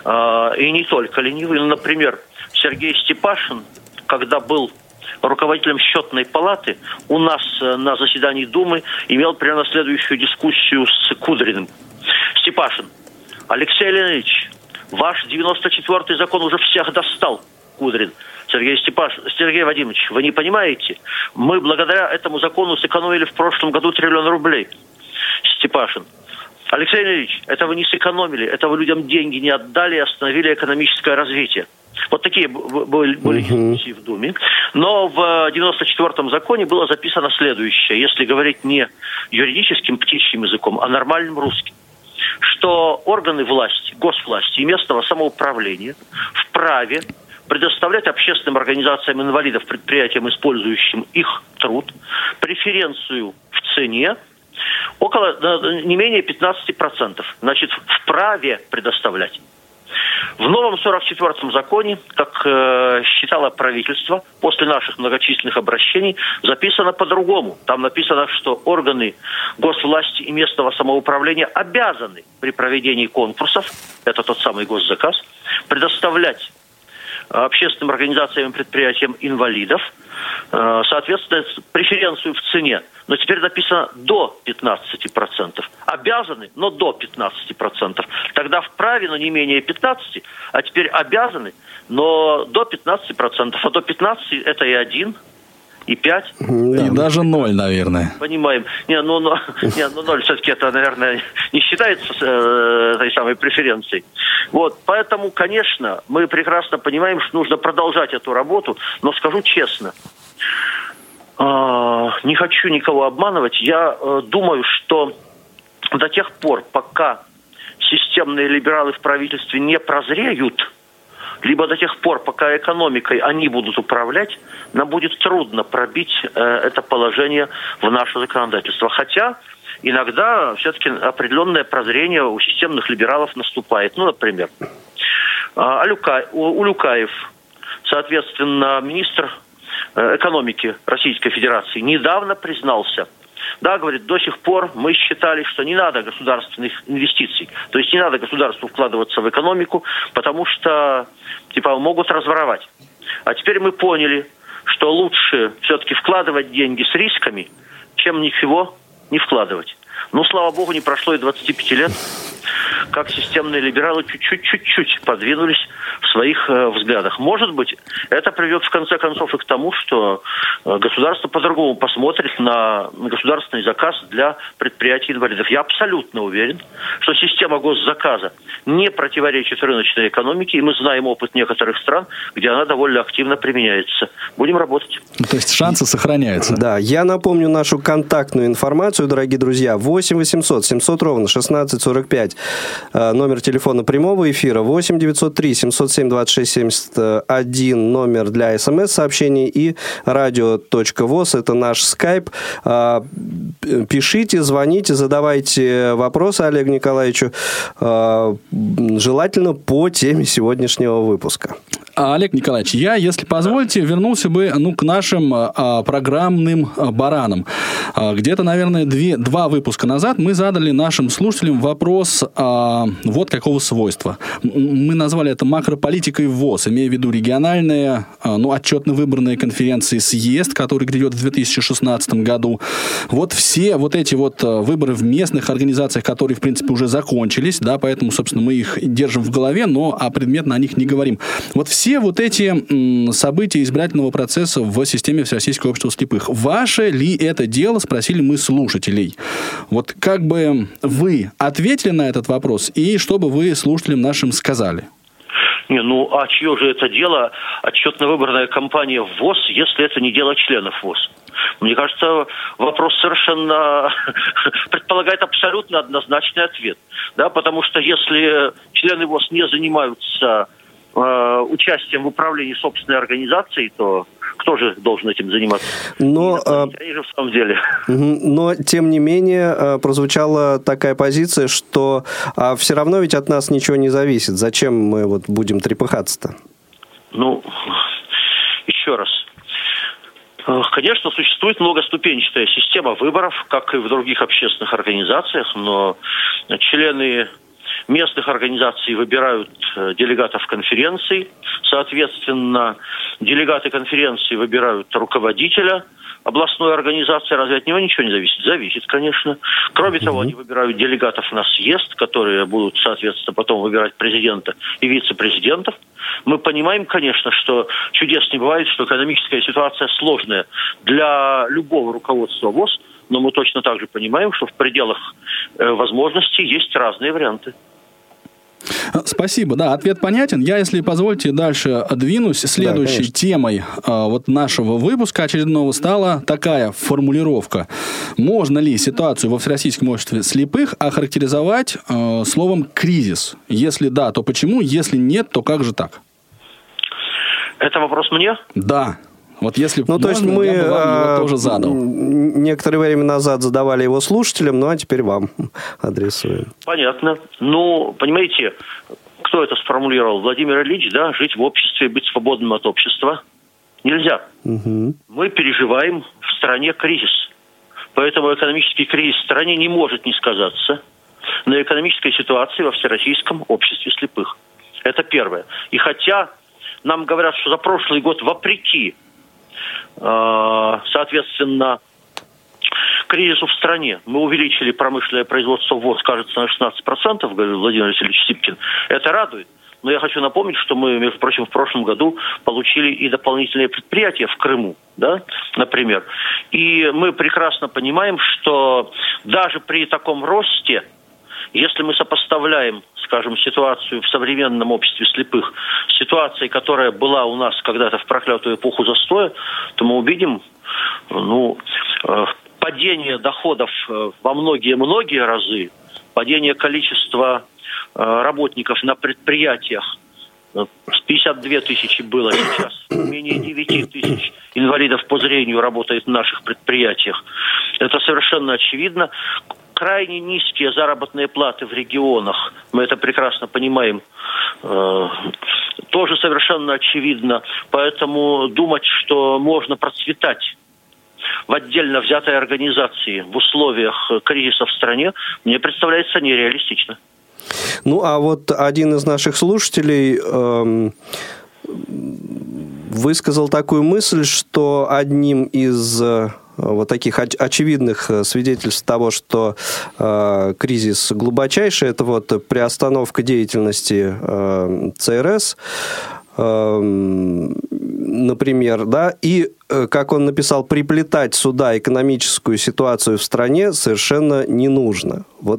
и не только ленивый. Например, Сергей Степашин, когда был руководителем счетной палаты, у нас на заседании Думы имел примерно следующую дискуссию с Кудриным. Степашин: Алексей Леонидович, ваш 94-й закон уже всех достал. Кудрин: Сергей Вадимович, вы не понимаете, мы благодаря этому закону сэкономили в прошлом году 1 триллион рублей. Степашин: Алексей Леонидович, это вы не сэкономили, это вы людям деньги не отдали и остановили экономическое развитие. Вот такие были дискуссии в Думе. Но в 94-м законе было записано следующее, если говорить не юридическим птичьим языком, а нормальным русским, что органы власти, госвласти и местного самоуправления вправе предоставлять общественным организациям инвалидов, предприятиям, использующим их труд, преференцию в цене около не менее 15%. Значит, вправе предоставлять. В новом 44-м законе, как считало правительство, после наших многочисленных обращений, записано по-другому. Там написано, что органы госвласти и местного самоуправления обязаны при проведении конкурсов, это тот самый госзаказ, предоставлять общественным организациям и предприятиям инвалидов, соответственно, преференцию в цене. Но теперь написано до 15%. Обязаны, но до 15%. Тогда вправе, но не менее 15%, а теперь обязаны, но до 15%. А до 15% это и 1, и 5. И даже 0, наверное. Понимаем. 0 все-таки это, наверное, не считается этой самой преференцией. Вот, поэтому, конечно, мы прекрасно понимаем, что нужно продолжать эту работу, но скажу честно, не хочу никого обманывать, я думаю, что до тех пор, пока системные либералы в правительстве не прозреют, либо до тех пор, пока экономикой они будут управлять, нам будет трудно пробить это положение в наше законодательство. Хотя иногда все-таки определенное прозрение у системных либералов наступает. Ну, например, Улюкаев, соответственно, министр экономики Российской Федерации, недавно признался. Да, говорит, до сих пор мы считали, что не надо государственных инвестиций. То есть не надо государству вкладываться в экономику, потому что могут разворовать. А теперь мы поняли, что лучше все-таки вкладывать деньги с рисками, чем ничего не вкладывать. Ну, слава богу, не прошло и 25 лет, как системные либералы чуть-чуть подвинулись в своих взглядах. Может быть, это приведет в конце концов и к тому, что государство по-другому посмотрит на государственный заказ для предприятий инвалидов. Я абсолютно уверен, что система госзаказа не противоречит рыночной экономике, и мы знаем опыт некоторых стран, где она довольно активно применяется. Будем работать. То есть шансы сохраняются. Да, я напомню нашу контактную информацию, дорогие друзья. 8 800 700 ровно 1645. Номер телефона прямого эфира 8 903 707 26 71. Номер для СМС-сообщений и radio.voz. Это наш скайп. Пишите, звоните, задавайте вопросы Олегу Николаевичу. Желательно по теме сегодняшнего выпуска. Олег Николаевич, я, если позволите, вернулся бы к нашим программным баранам. Где-то, наверное, два выпуска назад мы задали нашим слушателям вопрос вот какого свойства. Мы назвали это макрополитикой ВОС, имея в виду региональные, отчетно-выборные конференции съезд, который грядет в 2016 году. Вот все вот эти вот выборы в местных организациях, которые, в принципе, уже закончились, да, поэтому, собственно, мы их держим в голове, но предметно о них не говорим. Вот все вот эти события избирательного процесса в системе Всероссийского общества слепых. Ваше ли это дело, спросили мы слушателей. Вот как бы вы ответили на этот вопрос, и что бы вы слушателям нашим сказали? А чье же это дело, отчетно-выборная кампания в ВОС, если это не дело членов ВОС? Мне кажется, вопрос совершенно предполагает абсолютно однозначный ответ. Да, потому что если члены ВОС не занимаются участием в управлении собственной организацией, то кто же должен этим заниматься? Они же в самом деле. Но, тем не менее, прозвучала такая позиция, что все равно ведь от нас ничего не зависит. Зачем мы будем трепыхаться-то? Еще раз. Конечно, существует многоступенчатая система выборов, как и в других общественных организациях, но члены местных организаций выбирают делегатов конференций. Соответственно, делегаты конференции выбирают руководителя областной организации. Разве от него ничего не зависит? Зависит, конечно. Кроме того, они выбирают делегатов на съезд, которые будут, соответственно, потом выбирать президента и вице-президентов. Мы понимаем, конечно, что чудес не бывает, что экономическая ситуация сложная для любого руководства ВОС, но мы точно так же понимаем, что в пределах возможностей есть разные варианты. Спасибо, да, ответ понятен. Я, если позволите, дальше двинусь. Следующей темой вот нашего выпуска очередного стала такая формулировка. Можно ли ситуацию во Всероссийском обществе слепых охарактеризовать словом «кризис»? Если да, то почему? Если нет, то как же так? Это вопрос мне? Да. Вот если ну, то есть мы я бы вам его тоже задал. Некоторое время назад задавали его слушателям, ну а теперь вам адресуем. Понятно. Ну, понимаете, кто это сформулировал? Владимир Ильич, да, жить в обществе, быть свободным от общества нельзя. Мы переживаем в стране кризис. Поэтому экономический кризис в стране не может не сказаться на экономической ситуации во Всероссийском обществе слепых. Это первое. И хотя нам говорят, что за прошлый год вопреки соответственно, кризису в стране мы увеличили промышленное производство ВОЗ, кажется, на 16%, говорил Владимир Васильевич Сипкин. Это радует. Но я хочу напомнить, что мы, между прочим, в прошлом году получили и дополнительные предприятия в Крыму, да, например. И мы прекрасно понимаем, что даже при таком росте, если мы сопоставляем, скажем, ситуацию в современном обществе слепых с ситуацией, которая была у нас когда-то в проклятую эпоху застоя, то мы увидим, падение доходов во многие-многие разы, падение количества работников на предприятиях. 52 тысячи было сейчас, менее 9 тысяч инвалидов по зрению работает в наших предприятиях. Это совершенно очевидно. Крайне низкие заработные платы в регионах, мы это прекрасно понимаем, тоже совершенно очевидно. Поэтому думать, что можно процветать в отдельно взятой организации в условиях кризиса в стране, мне представляется нереалистично. Ну, а вот один из наших слушателей высказал такую мысль, что одним из вот таких очевидных свидетельств того, что кризис глубочайший, это вот приостановка деятельности ЦРС, например, да, и, как он написал, приплетать сюда экономическую ситуацию в стране совершенно не нужно. Вот.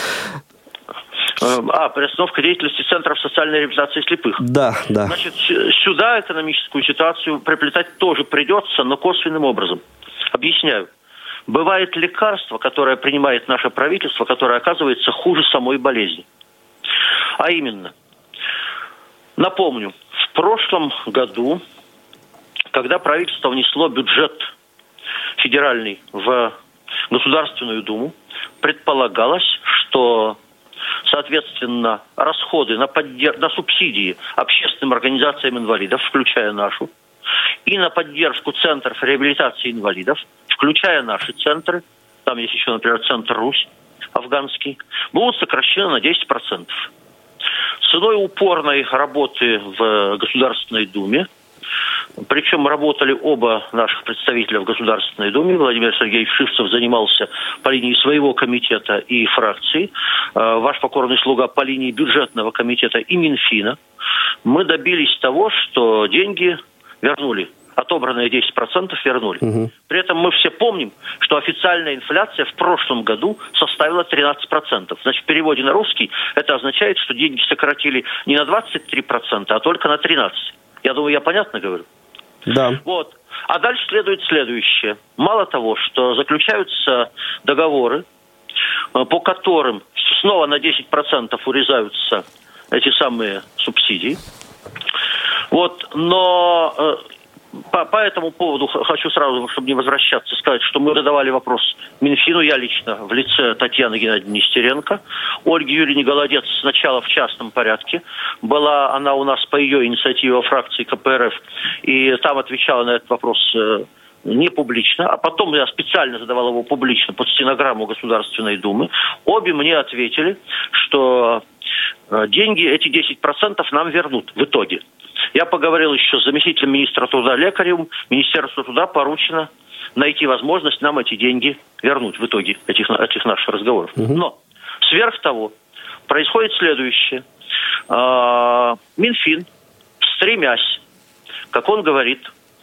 Приостановка деятельности Центров социальной реабилитации слепых. Да, да. Значит, сюда экономическую ситуацию приплетать тоже придется, но косвенным образом. Объясняю. Бывает лекарство, которое принимает наше правительство, которое оказывается хуже самой болезни. А именно, напомню, в прошлом году, когда правительство внесло бюджет федеральный в Государственную Думу, предполагалось, что, соответственно, расходы на субсидии общественным организациям инвалидов, включая нашу, и на поддержку центров реабилитации инвалидов, включая наши центры, там есть еще, например, центр «Русь» афганский, будут сокращены на 10%. Ценой упорной работы в Государственной Думе, причем работали оба наших представителя в Государственной Думе, Владимир Сергеевич Шивцев занимался по линии своего комитета и фракции, ваш покорный слуга по линии бюджетного комитета и Минфина, мы добились того, что деньги вернули. Отобранные 10% вернули. При этом мы все помним, что официальная инфляция в прошлом году составила 13%. Значит, в переводе на русский это означает, что деньги сократили не на 23%, а только на 13%. Я думаю, я понятно говорю? Да. Вот. А дальше следует следующее. Мало того, что заключаются договоры, по которым снова на 10% урезаются эти самые субсидии. Вот, но по этому поводу хочу сразу, чтобы не возвращаться, сказать, что мы задавали вопрос Минфину, я лично, в лице Татьяны Геннадьевны Нестеренко. Ольги Юрьевны Голодец сначала в частном порядке. Была она у нас по ее инициативе во фракции КПРФ, и там отвечала на этот вопрос не публично, а потом я специально задавал его публично под стенограмму Государственной Думы, обе мне ответили, что деньги, эти 10% нам вернут в итоге. Я поговорил еще с заместителем министра труда Лекаревым. Министерству труда поручено найти возможность нам эти деньги вернуть в итоге этих наших разговоров. Но сверх того происходит следующее. Минфин, стремясь, как он говорит,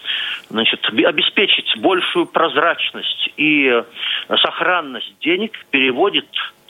обеспечить большую прозрачность и сохранность денег, переводит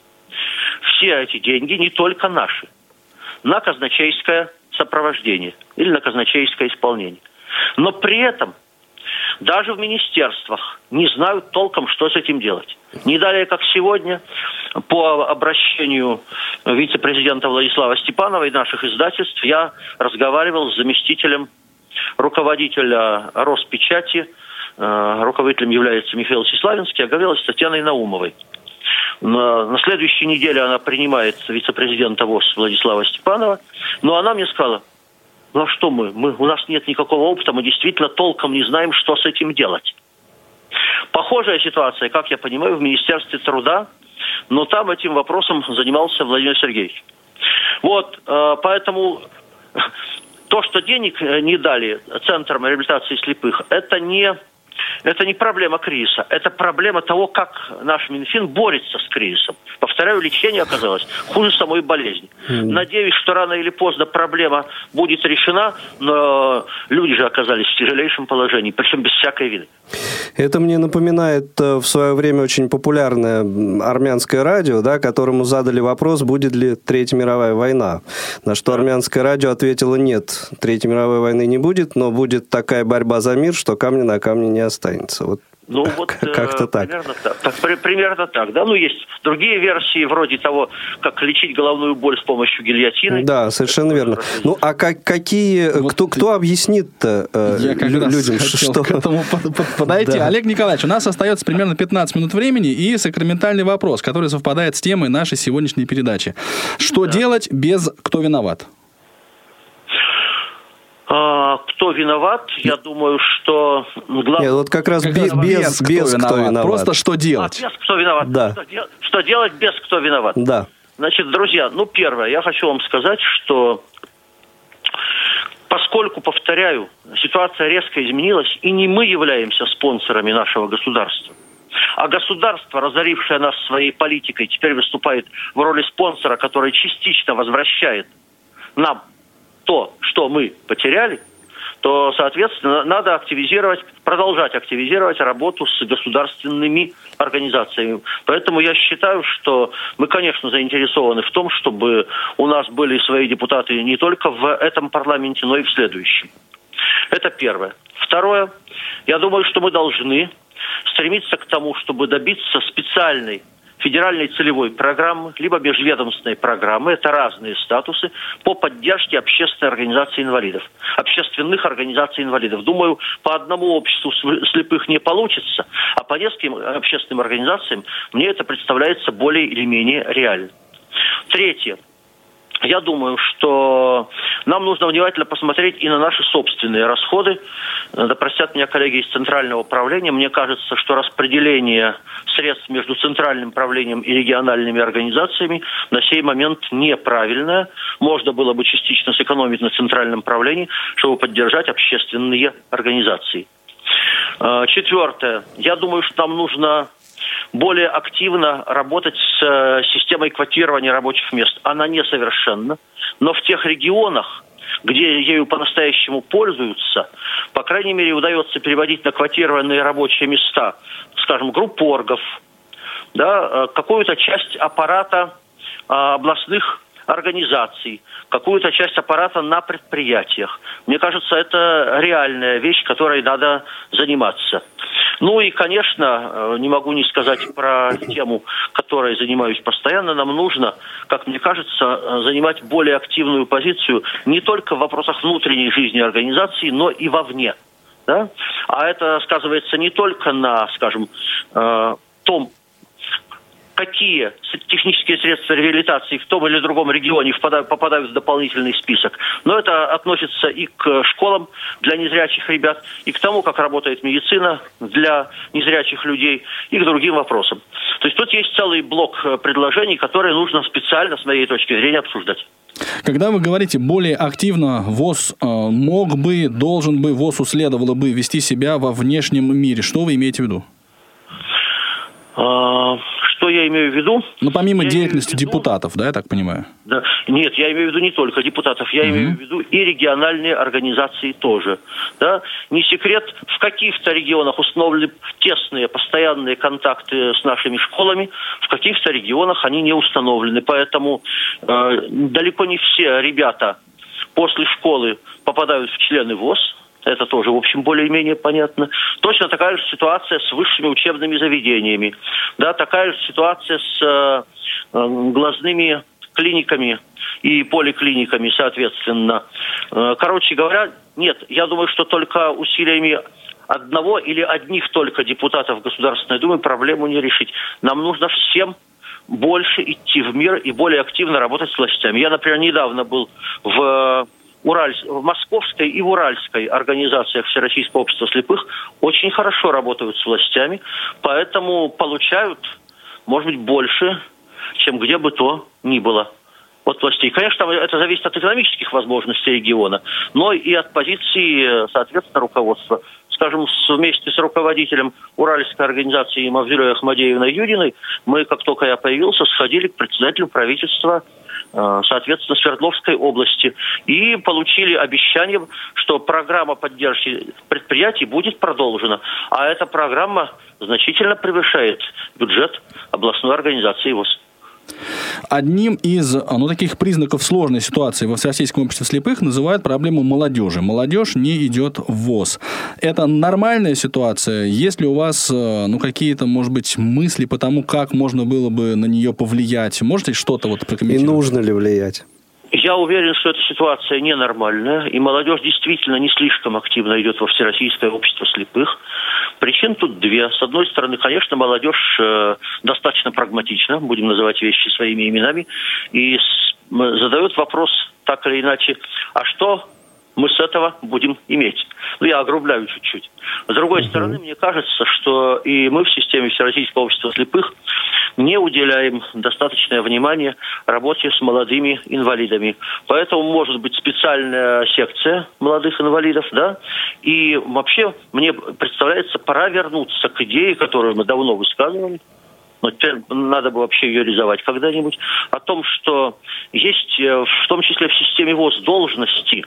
все эти деньги, не только наши, на казначейское сопровождение или на казначейское исполнение. Но при этом даже в министерствах не знают толком, что с этим делать. Не далее, как сегодня, по обращению вице-президента Владислава Степанова и наших издательств, я разговаривал с заместителем руководителя Роспечати, руководителем является Михаил Сеславинский, а говорил с Татьяной Наумовой. На следующей неделе она принимает вице-президента ВОС Владислава Степанова, но она мне сказала: ну а что у нас нет никакого опыта, мы действительно толком не знаем, что с этим делать. Похожая ситуация, как я понимаю, в Министерстве труда, но там этим вопросом занимался Владимир Сергеевич. Вот, поэтому то, что денег не дали Центрам реабилитации слепых, это не проблема кризиса, это проблема того, как наш Минфин борется с кризисом. Повторяю, лечение оказалось хуже самой болезни. Надеюсь, что рано или поздно проблема будет решена, но люди же оказались в тяжелейшем положении, причем без всякой вины. Это мне напоминает в свое время очень популярное армянское радио, да, которому задали вопрос, будет ли Третья мировая война. На что армянское радио ответило: нет, Третьей мировой войны не будет, но будет такая борьба за мир, что камня на камне не останется. Вот. Ну, вот как-то так. Примерно так, да. Ну, есть другие версии, вроде того, как лечить головную боль с помощью гильотины. Да, совершенно верно. Ну, а какие... Вот кто объяснит-то людям, что... к этому подойти. Да. Олег Николаевич, у нас остается примерно 15 минут времени и сакраментальный вопрос, который совпадает с темой нашей сегодняшней передачи. Что делать без «кто виноват»? Кто виноват? Я думаю, что... Нет, вот как раз без кто виноват. Просто что делать? Без кто виноват. Да. Что делать без кто виноват? Да. Значит, друзья, первое, я хочу вам сказать, что поскольку, повторяю, ситуация резко изменилась, и не мы являемся спонсорами нашего государства, а государство, разорившее нас своей политикой, теперь выступает в роли спонсора, который частично возвращает нам то, что мы потеряли, то, соответственно, надо продолжать активизировать работу с государственными организациями. Поэтому я считаю, что мы, конечно, заинтересованы в том, чтобы у нас были свои депутаты не только в этом парламенте, но и в следующем. Это первое. Второе. Я думаю, что мы должны стремиться к тому, чтобы добиться специальной федеральной целевой программы, либо межведомственной программы, это разные статусы, по поддержке общественной организации инвалидов, общественных организаций инвалидов. Думаю, по одному обществу слепых не получится, а по нескольким общественным организациям мне это представляется более или менее реально. Третье. Я думаю, что нам нужно внимательно посмотреть и на наши собственные расходы. Да простят меня коллеги из Центрального управления. Мне кажется, что распределение средств между центральным правлением и региональными организациями на сей момент неправильное. Можно было бы частично сэкономить на центральном правлении, чтобы поддержать общественные организации. Четвертое. Я думаю, что нам нужно более активно работать с системой квотирования рабочих мест. Она несовершенна, но в тех регионах, где ею по-настоящему пользуются, по крайней мере, удается переводить на квотированные рабочие места, скажем, группоргов, да, какую-то часть аппарата областных организаций, какую-то часть аппарата на предприятиях. Мне кажется, это реальная вещь, которой надо заниматься. Ну и, конечно, не могу не сказать про тему, которой занимаюсь постоянно. Нам нужно, как мне кажется, занимать более активную позицию не только в вопросах внутренней жизни организации, но и вовне. Да? А это сказывается не только на, скажем, том какие технические средства реабилитации в том или другом регионе попадают в дополнительный список. Но это относится и к школам для незрячих ребят, и к тому, как работает медицина для незрячих людей, и к другим вопросам. То есть тут есть целый блок предложений, которые нужно специально, с моей точки зрения, обсуждать. Когда вы говорите более активно, ВОС мог бы, должен бы, ВОСу следовало бы вести себя во внешнем мире, что вы имеете в виду? Что я имею в виду? Ну, помимо деятельности депутатов, да, я так понимаю? Да. Нет, я имею в виду не только депутатов, я имею в виду и региональные организации тоже. Да? Не секрет, в каких-то регионах установлены тесные, постоянные контакты с нашими школами, в каких-то регионах они не установлены. Поэтому далеко не все ребята после школы попадают в члены ВОС. Это тоже, в общем, более-менее понятно. Точно такая же ситуация с высшими учебными заведениями. Да, такая же ситуация с глазными клиниками и поликлиниками, соответственно. Короче говоря, нет, я думаю, что только усилиями одного или одних только депутатов Государственной Думы проблему не решить. Нам нужно всем больше идти в мир и более активно работать с властями. Я, например, недавно был в Московской и в Уральской организациях Всероссийского общества слепых, очень хорошо работают с властями, поэтому получают, может быть, больше, чем где бы то ни было от властей. Конечно, это зависит от экономических возможностей региона, но и от позиции, соответственно, руководства. Скажем, вместе с руководителем Уральской организации Мавзулей Ахмадеевной Юдиной мы, как только я появился, сходили к председателю правительства, соответственно, Свердловской области, и получили обещание, что программа поддержки предприятий будет продолжена. А эта программа значительно превышает бюджет областной организации ВОС. Одним из таких признаков сложной ситуации во Всероссийском обществе слепых называют проблему молодежи. Молодежь не идет в ВОС. Это нормальная ситуация? Есть ли у вас какие-то, может быть, мысли по тому, как можно было бы на нее повлиять? Можете что-то прокомментировать? И нужно ли влиять? Я уверен, что эта ситуация ненормальная, и молодежь действительно не слишком активно идет во Всероссийское общество слепых. Причин тут две. С одной стороны, конечно, молодежь достаточно прагматична, будем называть вещи своими именами, и задает вопрос так или иначе, а что мы с этого будем иметь? Я огрубляю чуть-чуть. С другой стороны, мне кажется, что и мы в системе Всероссийского общества слепых не уделяем достаточное внимание работе с молодыми инвалидами. Поэтому может быть специальная секция молодых инвалидов, да, и вообще мне представляется, пора вернуться к идее, которую мы давно высказывали, но теперь надо бы вообще ее реализовать когда-нибудь, о том, что есть в том числе в системе ВОС должности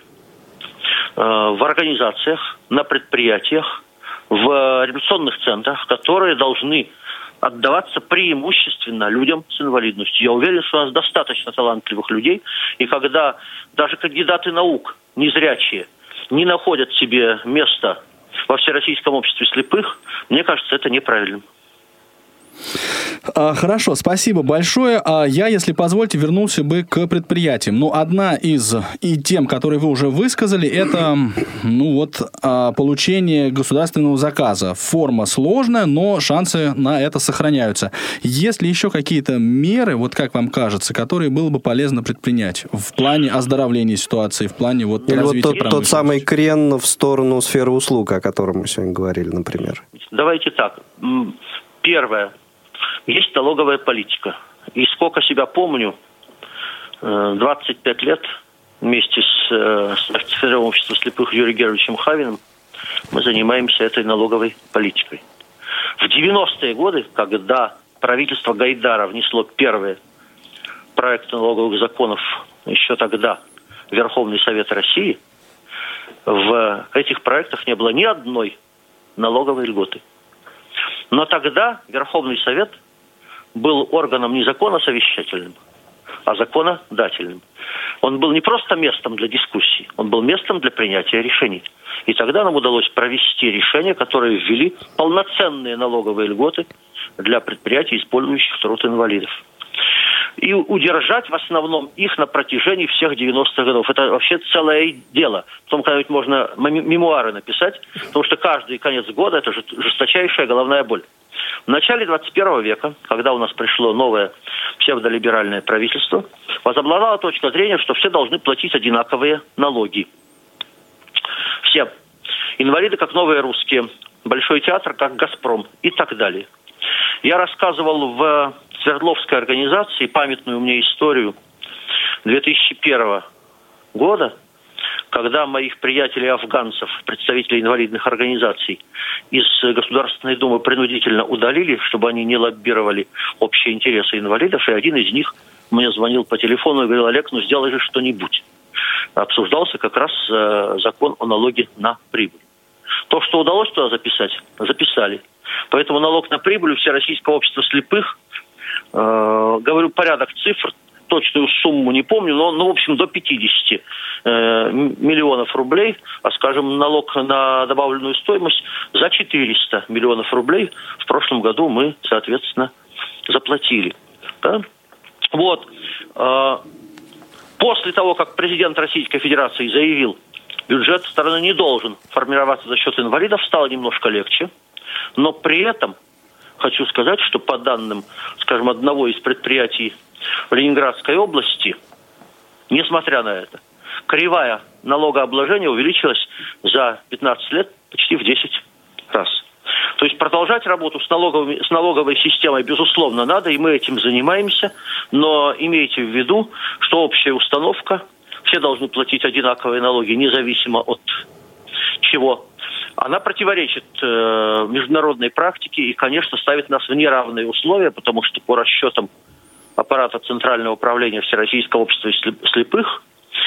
в организациях, на предприятиях, в реабилитационных центрах, которые должны отдаваться преимущественно людям с инвалидностью. Я уверен, что у нас достаточно талантливых людей, и когда даже кандидаты наук, незрячие, не находят себе места во Всероссийском обществе слепых, мне кажется, это неправильным. Хорошо, спасибо большое. Я, если позволите, вернулся бы к предприятиям. Одна из тем, которые вы уже высказали, это получение государственного заказа. Форма сложная, но шансы на это сохраняются. Есть ли еще какие-то меры, как вам кажется, которые было бы полезно предпринять в плане оздоровления ситуации, в плане развития промышленности? Тот самый крен в сторону сферы услуг, о котором мы сегодня говорили, например. Давайте так. Первое. Есть налоговая политика. И сколько себя помню, 25 лет вместе с секретарем общества слепых Юрием Георгиевичем Хавиным мы занимаемся этой налоговой политикой. В 90-е годы, когда правительство Гайдара внесло первые проекты налоговых законов, еще тогда в Верховный Совет России, в этих проектах не было ни одной налоговой льготы. Но тогда Верховный Совет был органом не законосовещательным, а законодательным. Он был не просто местом для дискуссий, он был местом для принятия решений. И тогда нам удалось провести решения, которые ввели полноценные налоговые льготы для предприятий, использующих труд инвалидов. И удержать в основном их на протяжении всех 90-х годов. Это вообще целое дело. Потом когда-нибудь можно мемуары написать, потому что каждый конец года это жесточайшая головная боль. В начале 21 века, когда у нас пришло новое псевдолиберальное правительство, возобладала точка зрения, что все должны платить одинаковые налоги. Все. Инвалиды как новые русские, Большой театр как «Газпром» и так далее. Я рассказывал в Свердловской организации памятную мне историю 2001 года, когда моих приятелей-афганцев, представителей инвалидных организаций, из Государственной Думы принудительно удалили, чтобы они не лоббировали общие интересы инвалидов, и один из них мне звонил по телефону и говорил: Олег, ну сделай же что-нибудь. Обсуждался как раз закон о налоге на прибыль. То, что удалось туда записать, записали. Поэтому налог на прибыль у Всероссийского общества слепых, говорю порядок цифр, точную сумму не помню, но в общем, до 50 миллионов рублей, а, скажем, налог на добавленную стоимость за 400 миллионов рублей в прошлом году мы, соответственно, заплатили. Да? Вот. После того, как президент Российской Федерации заявил, бюджет страны не должен формироваться за счет инвалидов, стало немножко легче, но при этом хочу сказать, что по данным, скажем, одного из предприятий в Ленинградской области, несмотря на это, кривая налогообложения увеличилась за 15 лет почти в 10 раз. То есть продолжать работу с налоговой системой, безусловно, надо, и мы этим занимаемся, но имейте в виду, что общая установка, все должны платить одинаковые налоги, независимо от чего. Она противоречит международной практике и, конечно, ставит нас в неравные условия, потому что по расчетам аппарата Центрального управления Всероссийского общества слепых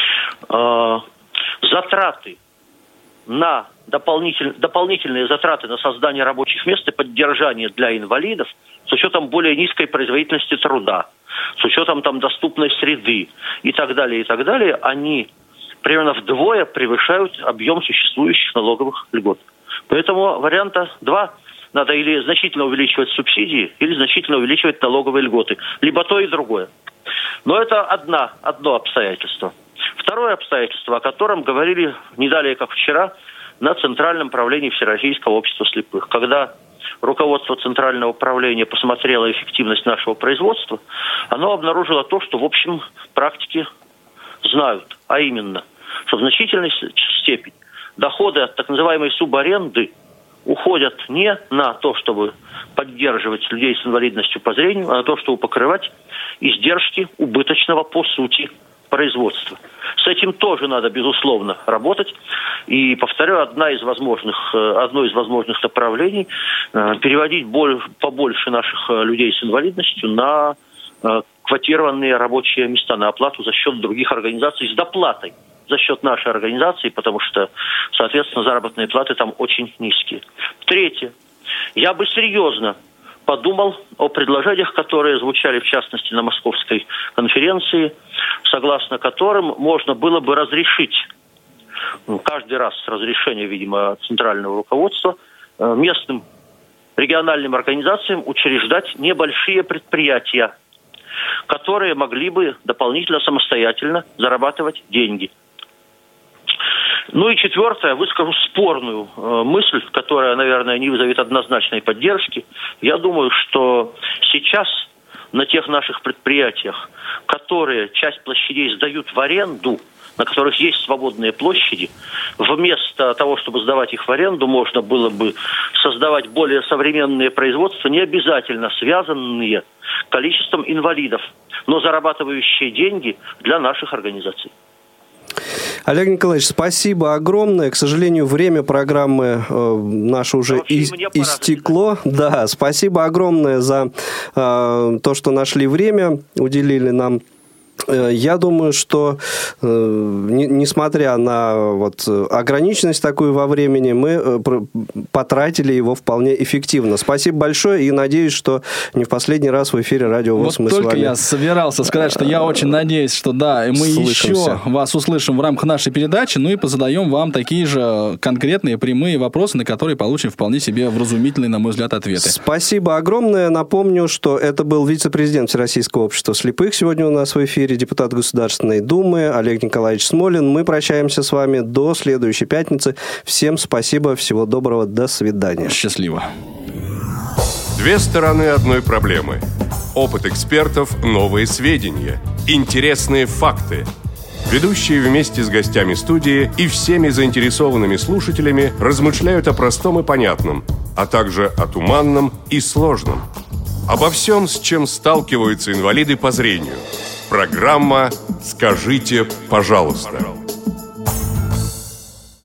затраты на дополнительные затраты на создание рабочих мест и поддержание для инвалидов с учетом более низкой производительности труда, с учетом там доступной среды и так далее, они примерно вдвое превышают объем существующих налоговых льгот. Поэтому варианта два. Надо или значительно увеличивать субсидии, или значительно увеличивать налоговые льготы. Либо то и другое. Но это одно обстоятельство. Второе обстоятельство, о котором говорили не далее, как вчера, на Центральном правлении Всероссийского общества слепых. Когда руководство Центрального управления посмотрело эффективность нашего производства, оно обнаружило то, что в общем практике знают, а именно, что в значительной степени доходы от так называемой субаренды уходят не на то, чтобы поддерживать людей с инвалидностью по зрению, а на то, чтобы покрывать издержки убыточного по сути производства. С этим тоже надо, безусловно, работать. И, повторю, одно из возможных направлений переводить побольше наших людей с инвалидностью на квотированные рабочие места, на оплату за счет других организаций с доплатой за счет нашей организации, потому что, соответственно, заработные платы там очень низкие. Третье. Я бы серьезно подумал о предложениях, которые звучали, в частности, на Московской конференции, согласно которым можно было бы разрешить, каждый раз с разрешения, видимо, центрального руководства, местным региональным организациям учреждать небольшие предприятия, которые могли бы дополнительно самостоятельно зарабатывать деньги. Ну и четвертое, выскажу спорную мысль, которая, наверное, не вызовет однозначной поддержки. Я думаю, что сейчас на тех наших предприятиях, которые часть площадей сдают в аренду, на которых есть свободные площади, вместо того, чтобы сдавать их в аренду, можно было бы создавать более современные производства, не обязательно связанные количеством инвалидов, но зарабатывающие деньги для наших организаций. Олег Николаевич, спасибо огромное. К сожалению, время программы наше уже истекло. Да, спасибо огромное за то, что нашли время, уделили нам. Я думаю, что, несмотря на ограниченность такую во времени, мы потратили его вполне эффективно. Спасибо большое и надеюсь, что не в последний раз в эфире Радио ВОС мы с вами... Только я собирался сказать, что я очень надеюсь, что да, и мы еще вас услышим в рамках нашей передачи, ну и позадаем вам такие же конкретные прямые вопросы, на которые получим вполне себе вразумительные, на мой взгляд, ответы. Спасибо огромное. Напомню, что это был вице-президент Всероссийского общества слепых. Сегодня у нас в эфире депутат Государственной Думы Олег Николаевич Смолин. Мы прощаемся с вами до следующей пятницы. Всем спасибо, всего доброго, до свидания. Счастливо. Две стороны одной проблемы. Опыт экспертов, новые сведения, интересные факты. Ведущие вместе с гостями студии и всеми заинтересованными слушателями размышляют о простом и понятном, а также о туманном и сложном. Обо всем, с чем сталкиваются инвалиды по зрению. Программа «Скажите, пожалуйста».